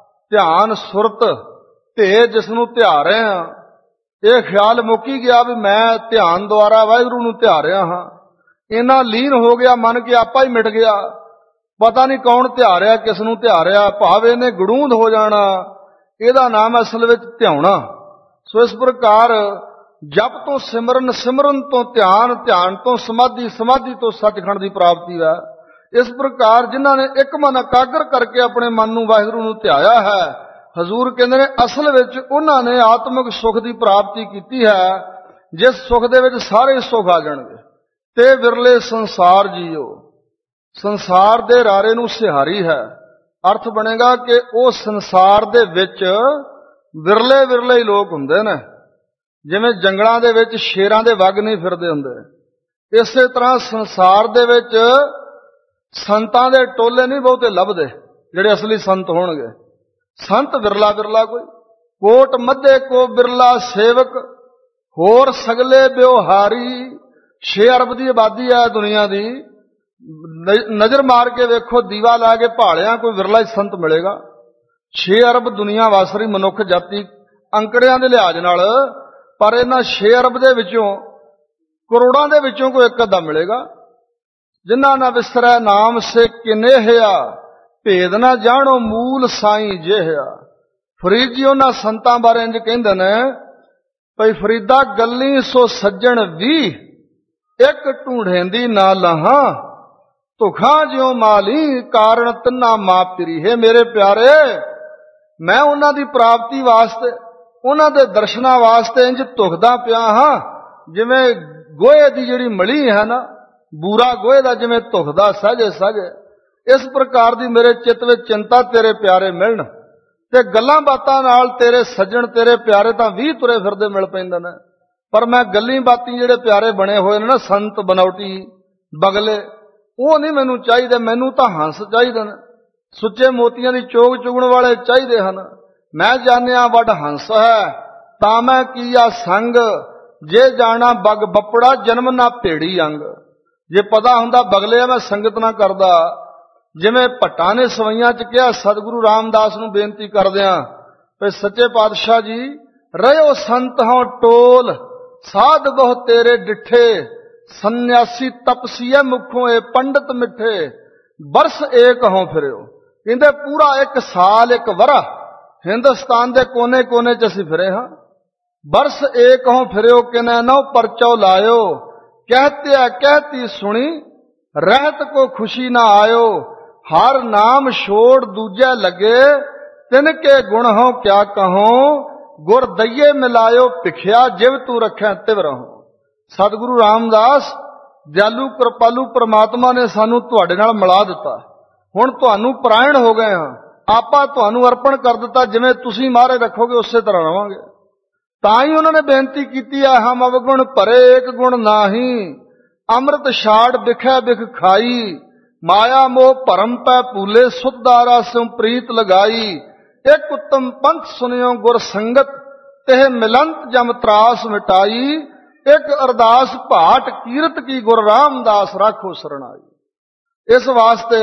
ਧਿਆਨ ਸੁਰਤ, ਧੇ ਜਿਸ ਨੂੰ ਧਿਆ ਰਹੇ ਹਾਂ, ਇਹ ਖਿਆਲ ਮੁੱਕੀ ਗਿਆ ਵੀ ਮੈਂ ਧਿਆਨ ਦੁਆਰਾ ਵਾਹਿਗੁਰੂ ਨੂੰ ਧਿਆ ਰਿਹਾ ਹਾਂ। ਇੰਨਾ ਲੀਨ ਹੋ ਗਿਆ ਮਨ ਕਿ ਆਪਾ ਹੀ ਮਿਟ ਗਿਆ, ਪਤਾ ਨਹੀਂ ਕੌਣ ਧਿਆ ਰਿਹਾ, ਕਿਸ ਨੂੰ ਧਿਆ ਰਿਹਾ, ਭਾਵ ਇਹਨੇ ਗੜੂੰਦ ਹੋ ਜਾਣਾ। ਇਹਦਾ ਨਾਮ ਅਸਲ ਵਿੱਚ ਧਿਆਉਣਾ। ਸੋ ਇਸ ਪ੍ਰਕਾਰ ਜਪ ਤੋਂ ਸਿਮਰਨ, ਸਿਮਰਨ ਤੋਂ ਧਿਆਨ, ਧਿਆਨ ਤੋਂ ਸਮਾਧੀ, ਸਮਾਧੀ ਤੋਂ ਸੱਚਖੰਡ ਦੀ ਪ੍ਰਾਪਤੀ ਹੈ। ਇਸ ਪ੍ਰਕਾਰ ਜਿਨ੍ਹਾਂ ਨੇ ਇੱਕ ਮਨ ਇਕਾਗਰ ਕਰਕੇ ਆਪਣੇ ਮਨ ਨੂੰ ਵਾਹਿਗੁਰੂ ਨੂੰ ਧਿਆਇਆ ਹੈ, ਹਜ਼ੂਰ ਕਹਿੰਦੇ ਨੇ ਅਸਲ ਵਿੱਚ ਉਹਨਾਂ ਨੇ ਆਤਮਿਕ ਸੁਖ ਦੀ ਪ੍ਰਾਪਤੀ ਕੀਤੀ ਹੈ, ਜਿਸ ਸੁਖ ਦੇ ਵਿੱਚ ਸਾਰੇ ਸੁਖ ਆ ਜਾਣਗੇ। ਤੇ ਵਿਰਲੇ ਸੰਸਾਰ ਜੀਓ, ਸੰਸਾਰ ਦੇ ਰਾਰੇ ਨੂੰ ਸਿਹਾਰੀ ਹੈ। ਅਰਥ ਬਣੇਗਾ ਕਿ ਉਹ ਸੰਸਾਰ ਦੇ ਵਿੱਚ ਵਿਰਲੇ ਵਿਰਲੇ ਹੀ ਲੋਕ ਹੁੰਦੇ ਨੇ। ਜਿਵੇਂ ਜੰਗਲਾਂ ਦੇ ਵਿੱਚ ਸ਼ੇਰਾਂ ਦੇ ਵੱਗ ਨਹੀਂ ਫਿਰਦੇ ਹੁੰਦੇ, ਇਸੇ ਤਰ੍ਹਾਂ ਸੰਸਾਰ ਦੇ ਵਿੱਚ ਸੰਤਾਂ ਦੇ ਟੋਲੇ ਨਹੀਂ ਬਹੁਤੇ ਲੱਭਦੇ, ਜਿਹੜੇ ਅਸਲੀ ਸੰਤ ਹੋਣਗੇ। ਸੰਤ ਵਿਰਲਾ ਵਿਰਲਾ ਕੋਈ, ਕੋਟ ਮੱਧੇ ਕੋ ਬਿਰਲਾ ਸੇਵਕ, ਹੋਰ ਸਗਲੇ ਬਿਵਹਾਰੀ। 6 ਅਰਬ ਦੀ ਆਬਾਦੀ ਹੈ ਦੁਨੀਆ ਦੀ। ਨਜ਼ਰ ਮਾਰ ਕੇ ਵੇਖੋ, ਦੀਵਾ ਲਾ ਕੇ ਭਾਲਿਆ, ਕੋਈ ਵਿਰਲਾ ਹੀ ਸੰਤ ਮਿਲੇਗਾ। 6 ਅਰਬ ਦੁਨੀਆ ਵਸ ਰਹੀ ਮਨੁੱਖ ਜਾਤੀ ਅੰਕੜਿਆਂ ਦੇ ਲਿਹਾਜ਼ ਨਾਲ, ਪਰ ਇਹਨਾਂ 6 ਅਰਬ ਦੇ ਵਿੱਚੋਂ ਕਰੋੜਾਂ ਦੇ ਵਿੱਚੋਂ ਕੋਈ ਇੱਕ ਅੱਧਾ ਮਿਲੇਗਾ। ਜਿਨ੍ਹਾਂ ਨਾ ਵਿਸਰੈ ਨਾਮ ਸੇ ਕਿਨੇਹਿਆ, ਭੇਦ ਨਾ ਜਾਣੋ ਮੂਲ ਸਾਈਂ ਜਿਹਾ। ਫਰੀਦ ਜੀ ਉਹਨਾਂ ਸੰਤਾਂ ਬਾਰੇ ਇੰਜ ਕਹਿੰਦੇ ਨੇ, ਭਈ ਫਰੀਦਾ ਗੱਲੀ ਸੋ ਸੱਜਣ ਵੀ, ਇੱਕ ਢੂੰਢੇਂਦੀ ਨਾ ਲਹਾਂ, ਧੁਖਾਂ ਜਿਉ ਮਾਲੀ ਕਾਰਨ ਤਿੰਨਾ ਮਾਪਰੀ। ਹੈ ਮੇਰੇ ਪਿਆਰੇ, ਮੈਂ ਉਹਨਾਂ ਦੀ ਪ੍ਰਾਪਤੀ ਵਾਸਤੇ, ਉਹਨਾਂ ਦੇ ਦਰਸ਼ਨਾਂ ਵਾਸਤੇ ਇੰਜ ਧੁਖਦਾ ਪਿਆ ਹਾਂ, ਜਿਵੇਂ ਗੋਹੇ ਦੀ ਜਿਹੜੀ ਮਲੀ ਹੈ ਨਾ, ਬੂਰਾ ਗੋਹੇ ਦਾ ਜਿਵੇਂ ਧੁਖਦਾ ਸਹਜੇ ਸਹਜੇ, ਇਸ ਪ੍ਰਕਾਰ ਦੀ ਮੇਰੇ ਚਿੱਤ ਵਿੱਚ ਚਿੰਤਾ ਤੇਰੇ ਪਿਆਰੇ ਮਿਲਣ। ਤੇ ਗੱਲਾਂ ਬਾਤਾਂ ਨਾਲ ਤੇਰੇ ਸੱਜਣ, ਤੇਰੇ ਪਿਆਰੇ ਤਾਂ 20 ਤੁਰੇ ਫਿਰਦੇ ਮਿਲ ਪੈਂਦੇ ਨੇ, ਪਰ ਮੈਂ ਗੱਲੀ ਬਾਤੀ ਜਿਹੜੇ ਪਿਆਰੇ ਬਣੇ ਹੋਏ ਨੇ ਨਾ, ਸੰਤ ਬਨੌਟੀ ਬਗਲੇ, ਉਹ ਨਹੀਂ ਮੈਨੂੰ ਚਾਹੀਦੇ। ਮੈਨੂੰ ਤਾਂ ਹੰਸ ਚਾਹੀਦੇ ਨੇ, ਸੁੱਚੇ ਮੋਤੀਆਂ ਦੀ ਚੋਗ ਚੁਗਣ ਵਾਲੇ ਚਾਹੀਦੇ ਹਨ। ਮੈਂ ਜਾਣਿਆ ਵੱਡ ਹੰਸ ਹੈ, ਤਾਂ ਮੈਂ ਕੀਆ ਸੰਗ, ਜੇ ਜਾਣਾ ਬਗ ਬੱਪੜਾ ਜਨਮ ਨਾ ਭੇੜੀ ਅੰਗ। ਜੇ ਪਤਾ ਹੁੰਦਾ ਬਗਲੇ ਆ, ਮੈਂ ਸੰਗਤ ਨਾ ਕਰਦਾ। ਜਿਵੇਂ ਭੱਟਾਂ ਨੇ ਸਵਈਆਂ 'ਚ ਕਿਹਾ ਸਤਿਗੁਰੂ ਰਾਮਦਾਸ ਨੂੰ ਬੇਨਤੀ ਕਰਦਿਆਂ, ਤੇ ਸੱਚੇ ਪਾਤਸ਼ਾਹ ਜੀ ਰਹਿਓ ਸੰਤ ਹੋਂ ਟੋਲ, ਸਾਧ ਬਹੁ ਤੇਰੇ ਡਿਠੇ, ਸੰਨਿਆਸੀ ਤਪਸੀਏ ਮੁਖੋਂ ਏ ਪੰਡਤ ਮਿੱਠੇ, ਬਰਸ ਏਕ ਹੋਂ ਫਿਰਿਓ। ਕਹਿੰਦੇ ਪੂਰਾ 1 ਸਾਲ 1 ਵਰ੍ਹਾ ਹਿੰਦੁਸਤਾਨ ਦੇ ਕੋਨੇ ਕੋਨੇ ਚ ਅਸੀਂ ਫਿਰੇ ਹਾਂ। ਬਰਸ ਏਕ ਹੋਂ ਫਿਰਿਓ ਕਿਨੈ ਨਹੁ ਪਰਚੋ ਲਾਇਓ, ਕਹਿਤਿਆ ਕਹਿਤੀ ਸੁਣੀ ਰਹਿਤ ਕੋ ਖੁਸ਼ੀ ਨਾ ਆਇਓ, ਹਰ ਨਾਮ ਛੋੜ ਦੂਜੈ ਲੱਗੇ, ਤਿਨ ਕੇ ਗੁਣ ਹੋ ਕਿਆ ਕਹੋ, ਗੁਰ ਦਈਏ ਮਿਲਾਇਓ ਭਿਖਿਆ, ਜਿਵ ਤੂੰ ਰੱਖੈ ਤਿਵ ਰਹੋ। ਸਤਿਗੁਰੂ ਰਾਮਦਾਸ ਦਿਆਲੂ ਕਿਰਪਾਲੂ ਪ੍ਰਮਾਤਮਾ ਨੇ ਸਾਨੂੰ ਤੁਹਾਡੇ ਨਾਲ ਮਿਲਾ ਦਿੱਤਾ। ਹੁਣ ਤੁਹਾਨੂੰ ਪਰਾਇਣ ਹੋ ਗਏ ਹਾਂ, ਆਪਾਂ ਤੁਹਾਨੂੰ ਅਰਪਣ ਕਰ ਦਿੱਤਾ, ਜਿਵੇਂ ਤੁਸੀਂ ਮਾਰੇ ਰੱਖੋਗੇ ਉਸੇ ਤਰ੍ਹਾਂ ਰਵਾਂਗੇ। ਤਾਂ ਹੀ ਉਹਨਾਂ ਨੇ ਬੇਨਤੀ ਕੀਤੀ ਹੈ, ਹਮ ਅਵਗੁਣ ਭਰੇ ਏਕ ਗੁਣ ਨਾਹੀ, ਅੰਮ੍ਰਿਤ ਛਾੜ ਬਿਖੈ ਬਿਖ ਖਾਈ, ਮਾਇਆ ਮੋਹ ਭਰਮ ਪੈ ਭੂਲੇ, ਸੁਧਾਰਾ ਸਿਉ ਪ੍ਰੀਤ ਲਗਾਈ, ਇੱਕ ਉੱਤਮ ਪੰਥ ਸੁਨਿਓ ਗੁਰ ਸੰਗਤ, ਤਿਹ ਮਿਲੰਤ ਜਮ ਤਰਾਸ ਮਿਟਾਈ, ਇੱਕ ਅਰਦਾਸ ਭਾਟ ਕੀਰਤ ਕੀ ਗੁਰ ਰਾਮਦਾਸ ਰਾਖੋ ਸਰਣਾਈ। ਇਸ ਵਾਸਤੇ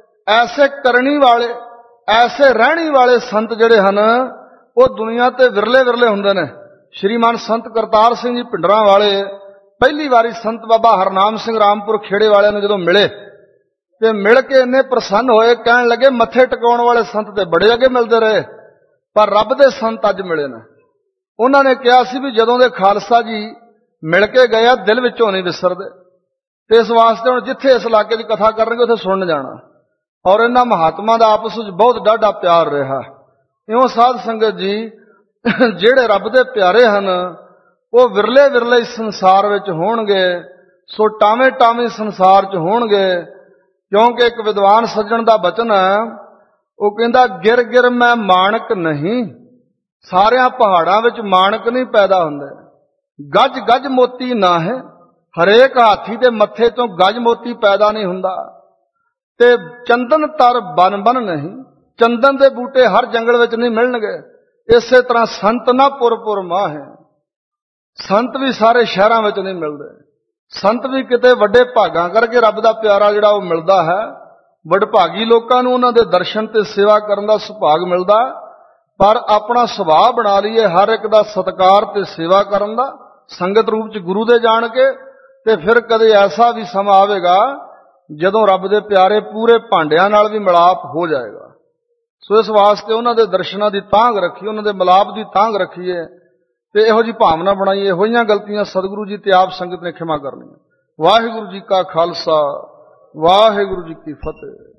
ਐਸੇ ਕਰਨੀ ਵਾਲੇ, ਐਸੇ ਰਹਿਣੀ ਵਾਲੇ ਸੰਤ ਜਿਹੜੇ ਹਨ ਉਹ ਦੁਨੀਆ ਤੇ ਵਿਰਲੇ ਵਿਰਲੇ ਹੁੰਦੇ ਨੇ। ਸ਼੍ਰੀਮਾਨ ਸੰਤ ਕਰਤਾਰ ਸਿੰਘ ਜੀ ਭਿੰਡਰਾਂ ਵਾਲੇ ਪਹਿਲੀ ਵਾਰੀ ਸੰਤ ਬਾਬਾ ਹਰਨਾਮ ਸਿੰਘ ਰਾਮਪੁਰ ਖੇੜੇ ਵਾਲਿਆਂ ਨੂੰ ਜਦੋਂ ਮਿਲੇ ਤੇ ਮਿਲ ਕੇ ਇੰਨੇ ਪ੍ਰਸੰਨ ਹੋਏ, ਕਹਿਣ ਲੱਗੇ ਮੱਥੇ ਟਿਕਾਉਣ ਵਾਲੇ ਸੰਤ ਤੇ ਬੜੇ ਅੱਗੇ ਮਿਲਦੇ ਰਹੇ, ਪਰ ਰੱਬ ਦੇ ਸੰਤ ਅੱਜ ਮਿਲੇ ਨੇ। ਉਹਨਾਂ ਨੇ ਕਿਹਾ ਸੀ ਵੀ ਜਦੋਂ ਦੇ ਖਾਲਸਾ ਜੀ ਮਿਲ ਕੇ ਗਏ ਆ, ਦਿਲ ਵਿੱਚੋਂ ਨਹੀਂ ਵਿਸਰਦੇ, ਤੇ ਇਸ ਵਾਸਤੇ ਹੁਣ ਜਿੱਥੇ ਇਸ ਇਲਾਕੇ ਦੀ ਕਥਾ ਕਰਨਗੇ ਉੱਥੇ ਸੁਣਨ ਜਾਣਾ। ਔਰ ਇਹਨਾਂ ਮਹਾਤਮਾ ਦਾ ਆਪਸ ਵਿੱਚ ਬਹੁਤ ਡਾਢਾ ਪਿਆਰ ਰਿਹਾ। ਇਉਂ ਸਾਧ ਸੰਗਤ ਜੀ ਜਿਹੜੇ ਰੱਬ ਦੇ ਪਿਆਰੇ ਹਨ ਉਹ ਵਿਰਲੇ ਵਿਰਲੇ ਇਸ ਸੰਸਾਰ ਵਿੱਚ ਹੋਣਗੇ, ਸੋ ਟਾਵੇਂ ਟਾਵੇਂ ਸੰਸਾਰ 'ਚ ਹੋਣਗੇ। ਕਿਉਂਕਿ ਇੱਕ ਵਿਦਵਾਨ ਸੱਜਣ ਦਾ ਬਚਨ ਹੈ, ਉਹ ਕਹਿੰਦਾ ਗਿਰ ਗਿਰ ਮੈਂ ਮਾਣਕ ਨਹੀਂ, ਸਾਰਿਆਂ ਪਹਾੜਾਂ ਵਿੱਚ ਮਾਣਕ ਨਹੀਂ ਪੈਦਾ ਹੁੰਦੇ, ਗੱਜ ਗੱਜ ਮੋਤੀ ਨਾ ਹੈ, ਹਰੇਕ ਹਾਥੀ ਦੇ ਮੱਥੇ ਤੋਂ ਗੱਜ ਮੋਤੀ ਪੈਦਾ ਨਹੀਂ ਹੁੰਦਾ, ਤੇ ਚੰਦਨ ਤਰ ਬਨ ਬਨ ਨਹੀਂ, ਚੰਦਨ ਦੇ ਬੂਟੇ ਹਰ ਜੰਗਲ ਵਿੱਚ ਨਹੀਂ ਮਿਲਣਗੇ। ਇਸੇ ਤਰ੍ਹਾਂ ਸੰਤ ਨਾ ਪੁਰ ਪੁਰ ਮਾਹ ਹੈ, ਸੰਤ ਵੀ ਸਾਰੇ ਸ਼ਹਿਰਾਂ ਵਿੱਚ ਨਹੀਂ ਮਿਲਦੇ, ਸੰਤ ਵੀ ਕਿਤੇ ਵੱਡੇ ਭਾਗਾਂ ਕਰਕੇ ਰੱਬ ਦਾ ਪਿਆਰਾ ਜਿਹੜਾ ਉਹ ਮਿਲਦਾ ਹੈ। ਵਡਭਾਗੀ ਲੋਕਾਂ ਨੂੰ ਉਹਨਾਂ ਦੇ ਦਰਸ਼ਨ ਤੇ ਸੇਵਾ ਕਰਨ ਦਾ ਸੁਭਾਗ ਮਿਲਦਾ, ਪਰ ਆਪਣਾ ਸੁਭਾਅ ਬਣਾ ਲਈਏ ਹਰ ਇੱਕ ਦਾ ਸਤਿਕਾਰ ਤੇ ਸੇਵਾ ਕਰਨ ਦਾ, ਸੰਗਤ ਰੂਪ 'ਚ ਗੁਰੂ ਦੇ ਜਾਣ ਕੇ, ਤੇ ਫਿਰ ਕਦੇ ਐਸਾ ਵੀ ਸਮਾਂ ਆਵੇਗਾ ਜਦੋਂ ਰੱਬ ਦੇ ਪਿਆਰੇ ਪੂਰੇ ਭਾਂਡਿਆਂ ਨਾਲ ਵੀ ਮਿਲਾਪ ਹੋ ਜਾਏਗਾ। ਸੋ ਇਸ ਵਾਸਤੇ ਉਹਨਾਂ ਦੇ ਦਰਸ਼ਨਾਂ ਦੀ ਤਾਂਘ ਰੱਖੀਏ, ਉਹਨਾਂ ਦੇ ਮਿਲਾਪ ਦੀ ਤਾਂਘ ਰੱਖੀਏ, ਤੇ ਇਹੋ ਜਿਹੀ ਭਾਵਨਾ ਬਣਾਈਏ। ਇਹੋ ਜਿਹੀਆਂ ਗਲਤੀਆਂ ਸਤਿਗੁਰੂ ਜੀ ਤੇ ਆਪ ਸੰਗਤ ਨੇ ਖਿਮਾ ਕਰਨੀਆਂ। ਵਾਹਿਗੁਰੂ ਜੀ ਕਾ ਖਾਲਸਾ, ਵਾਹਿਗੁਰੂ ਜੀ ਕੀ ਫਤਿਹ।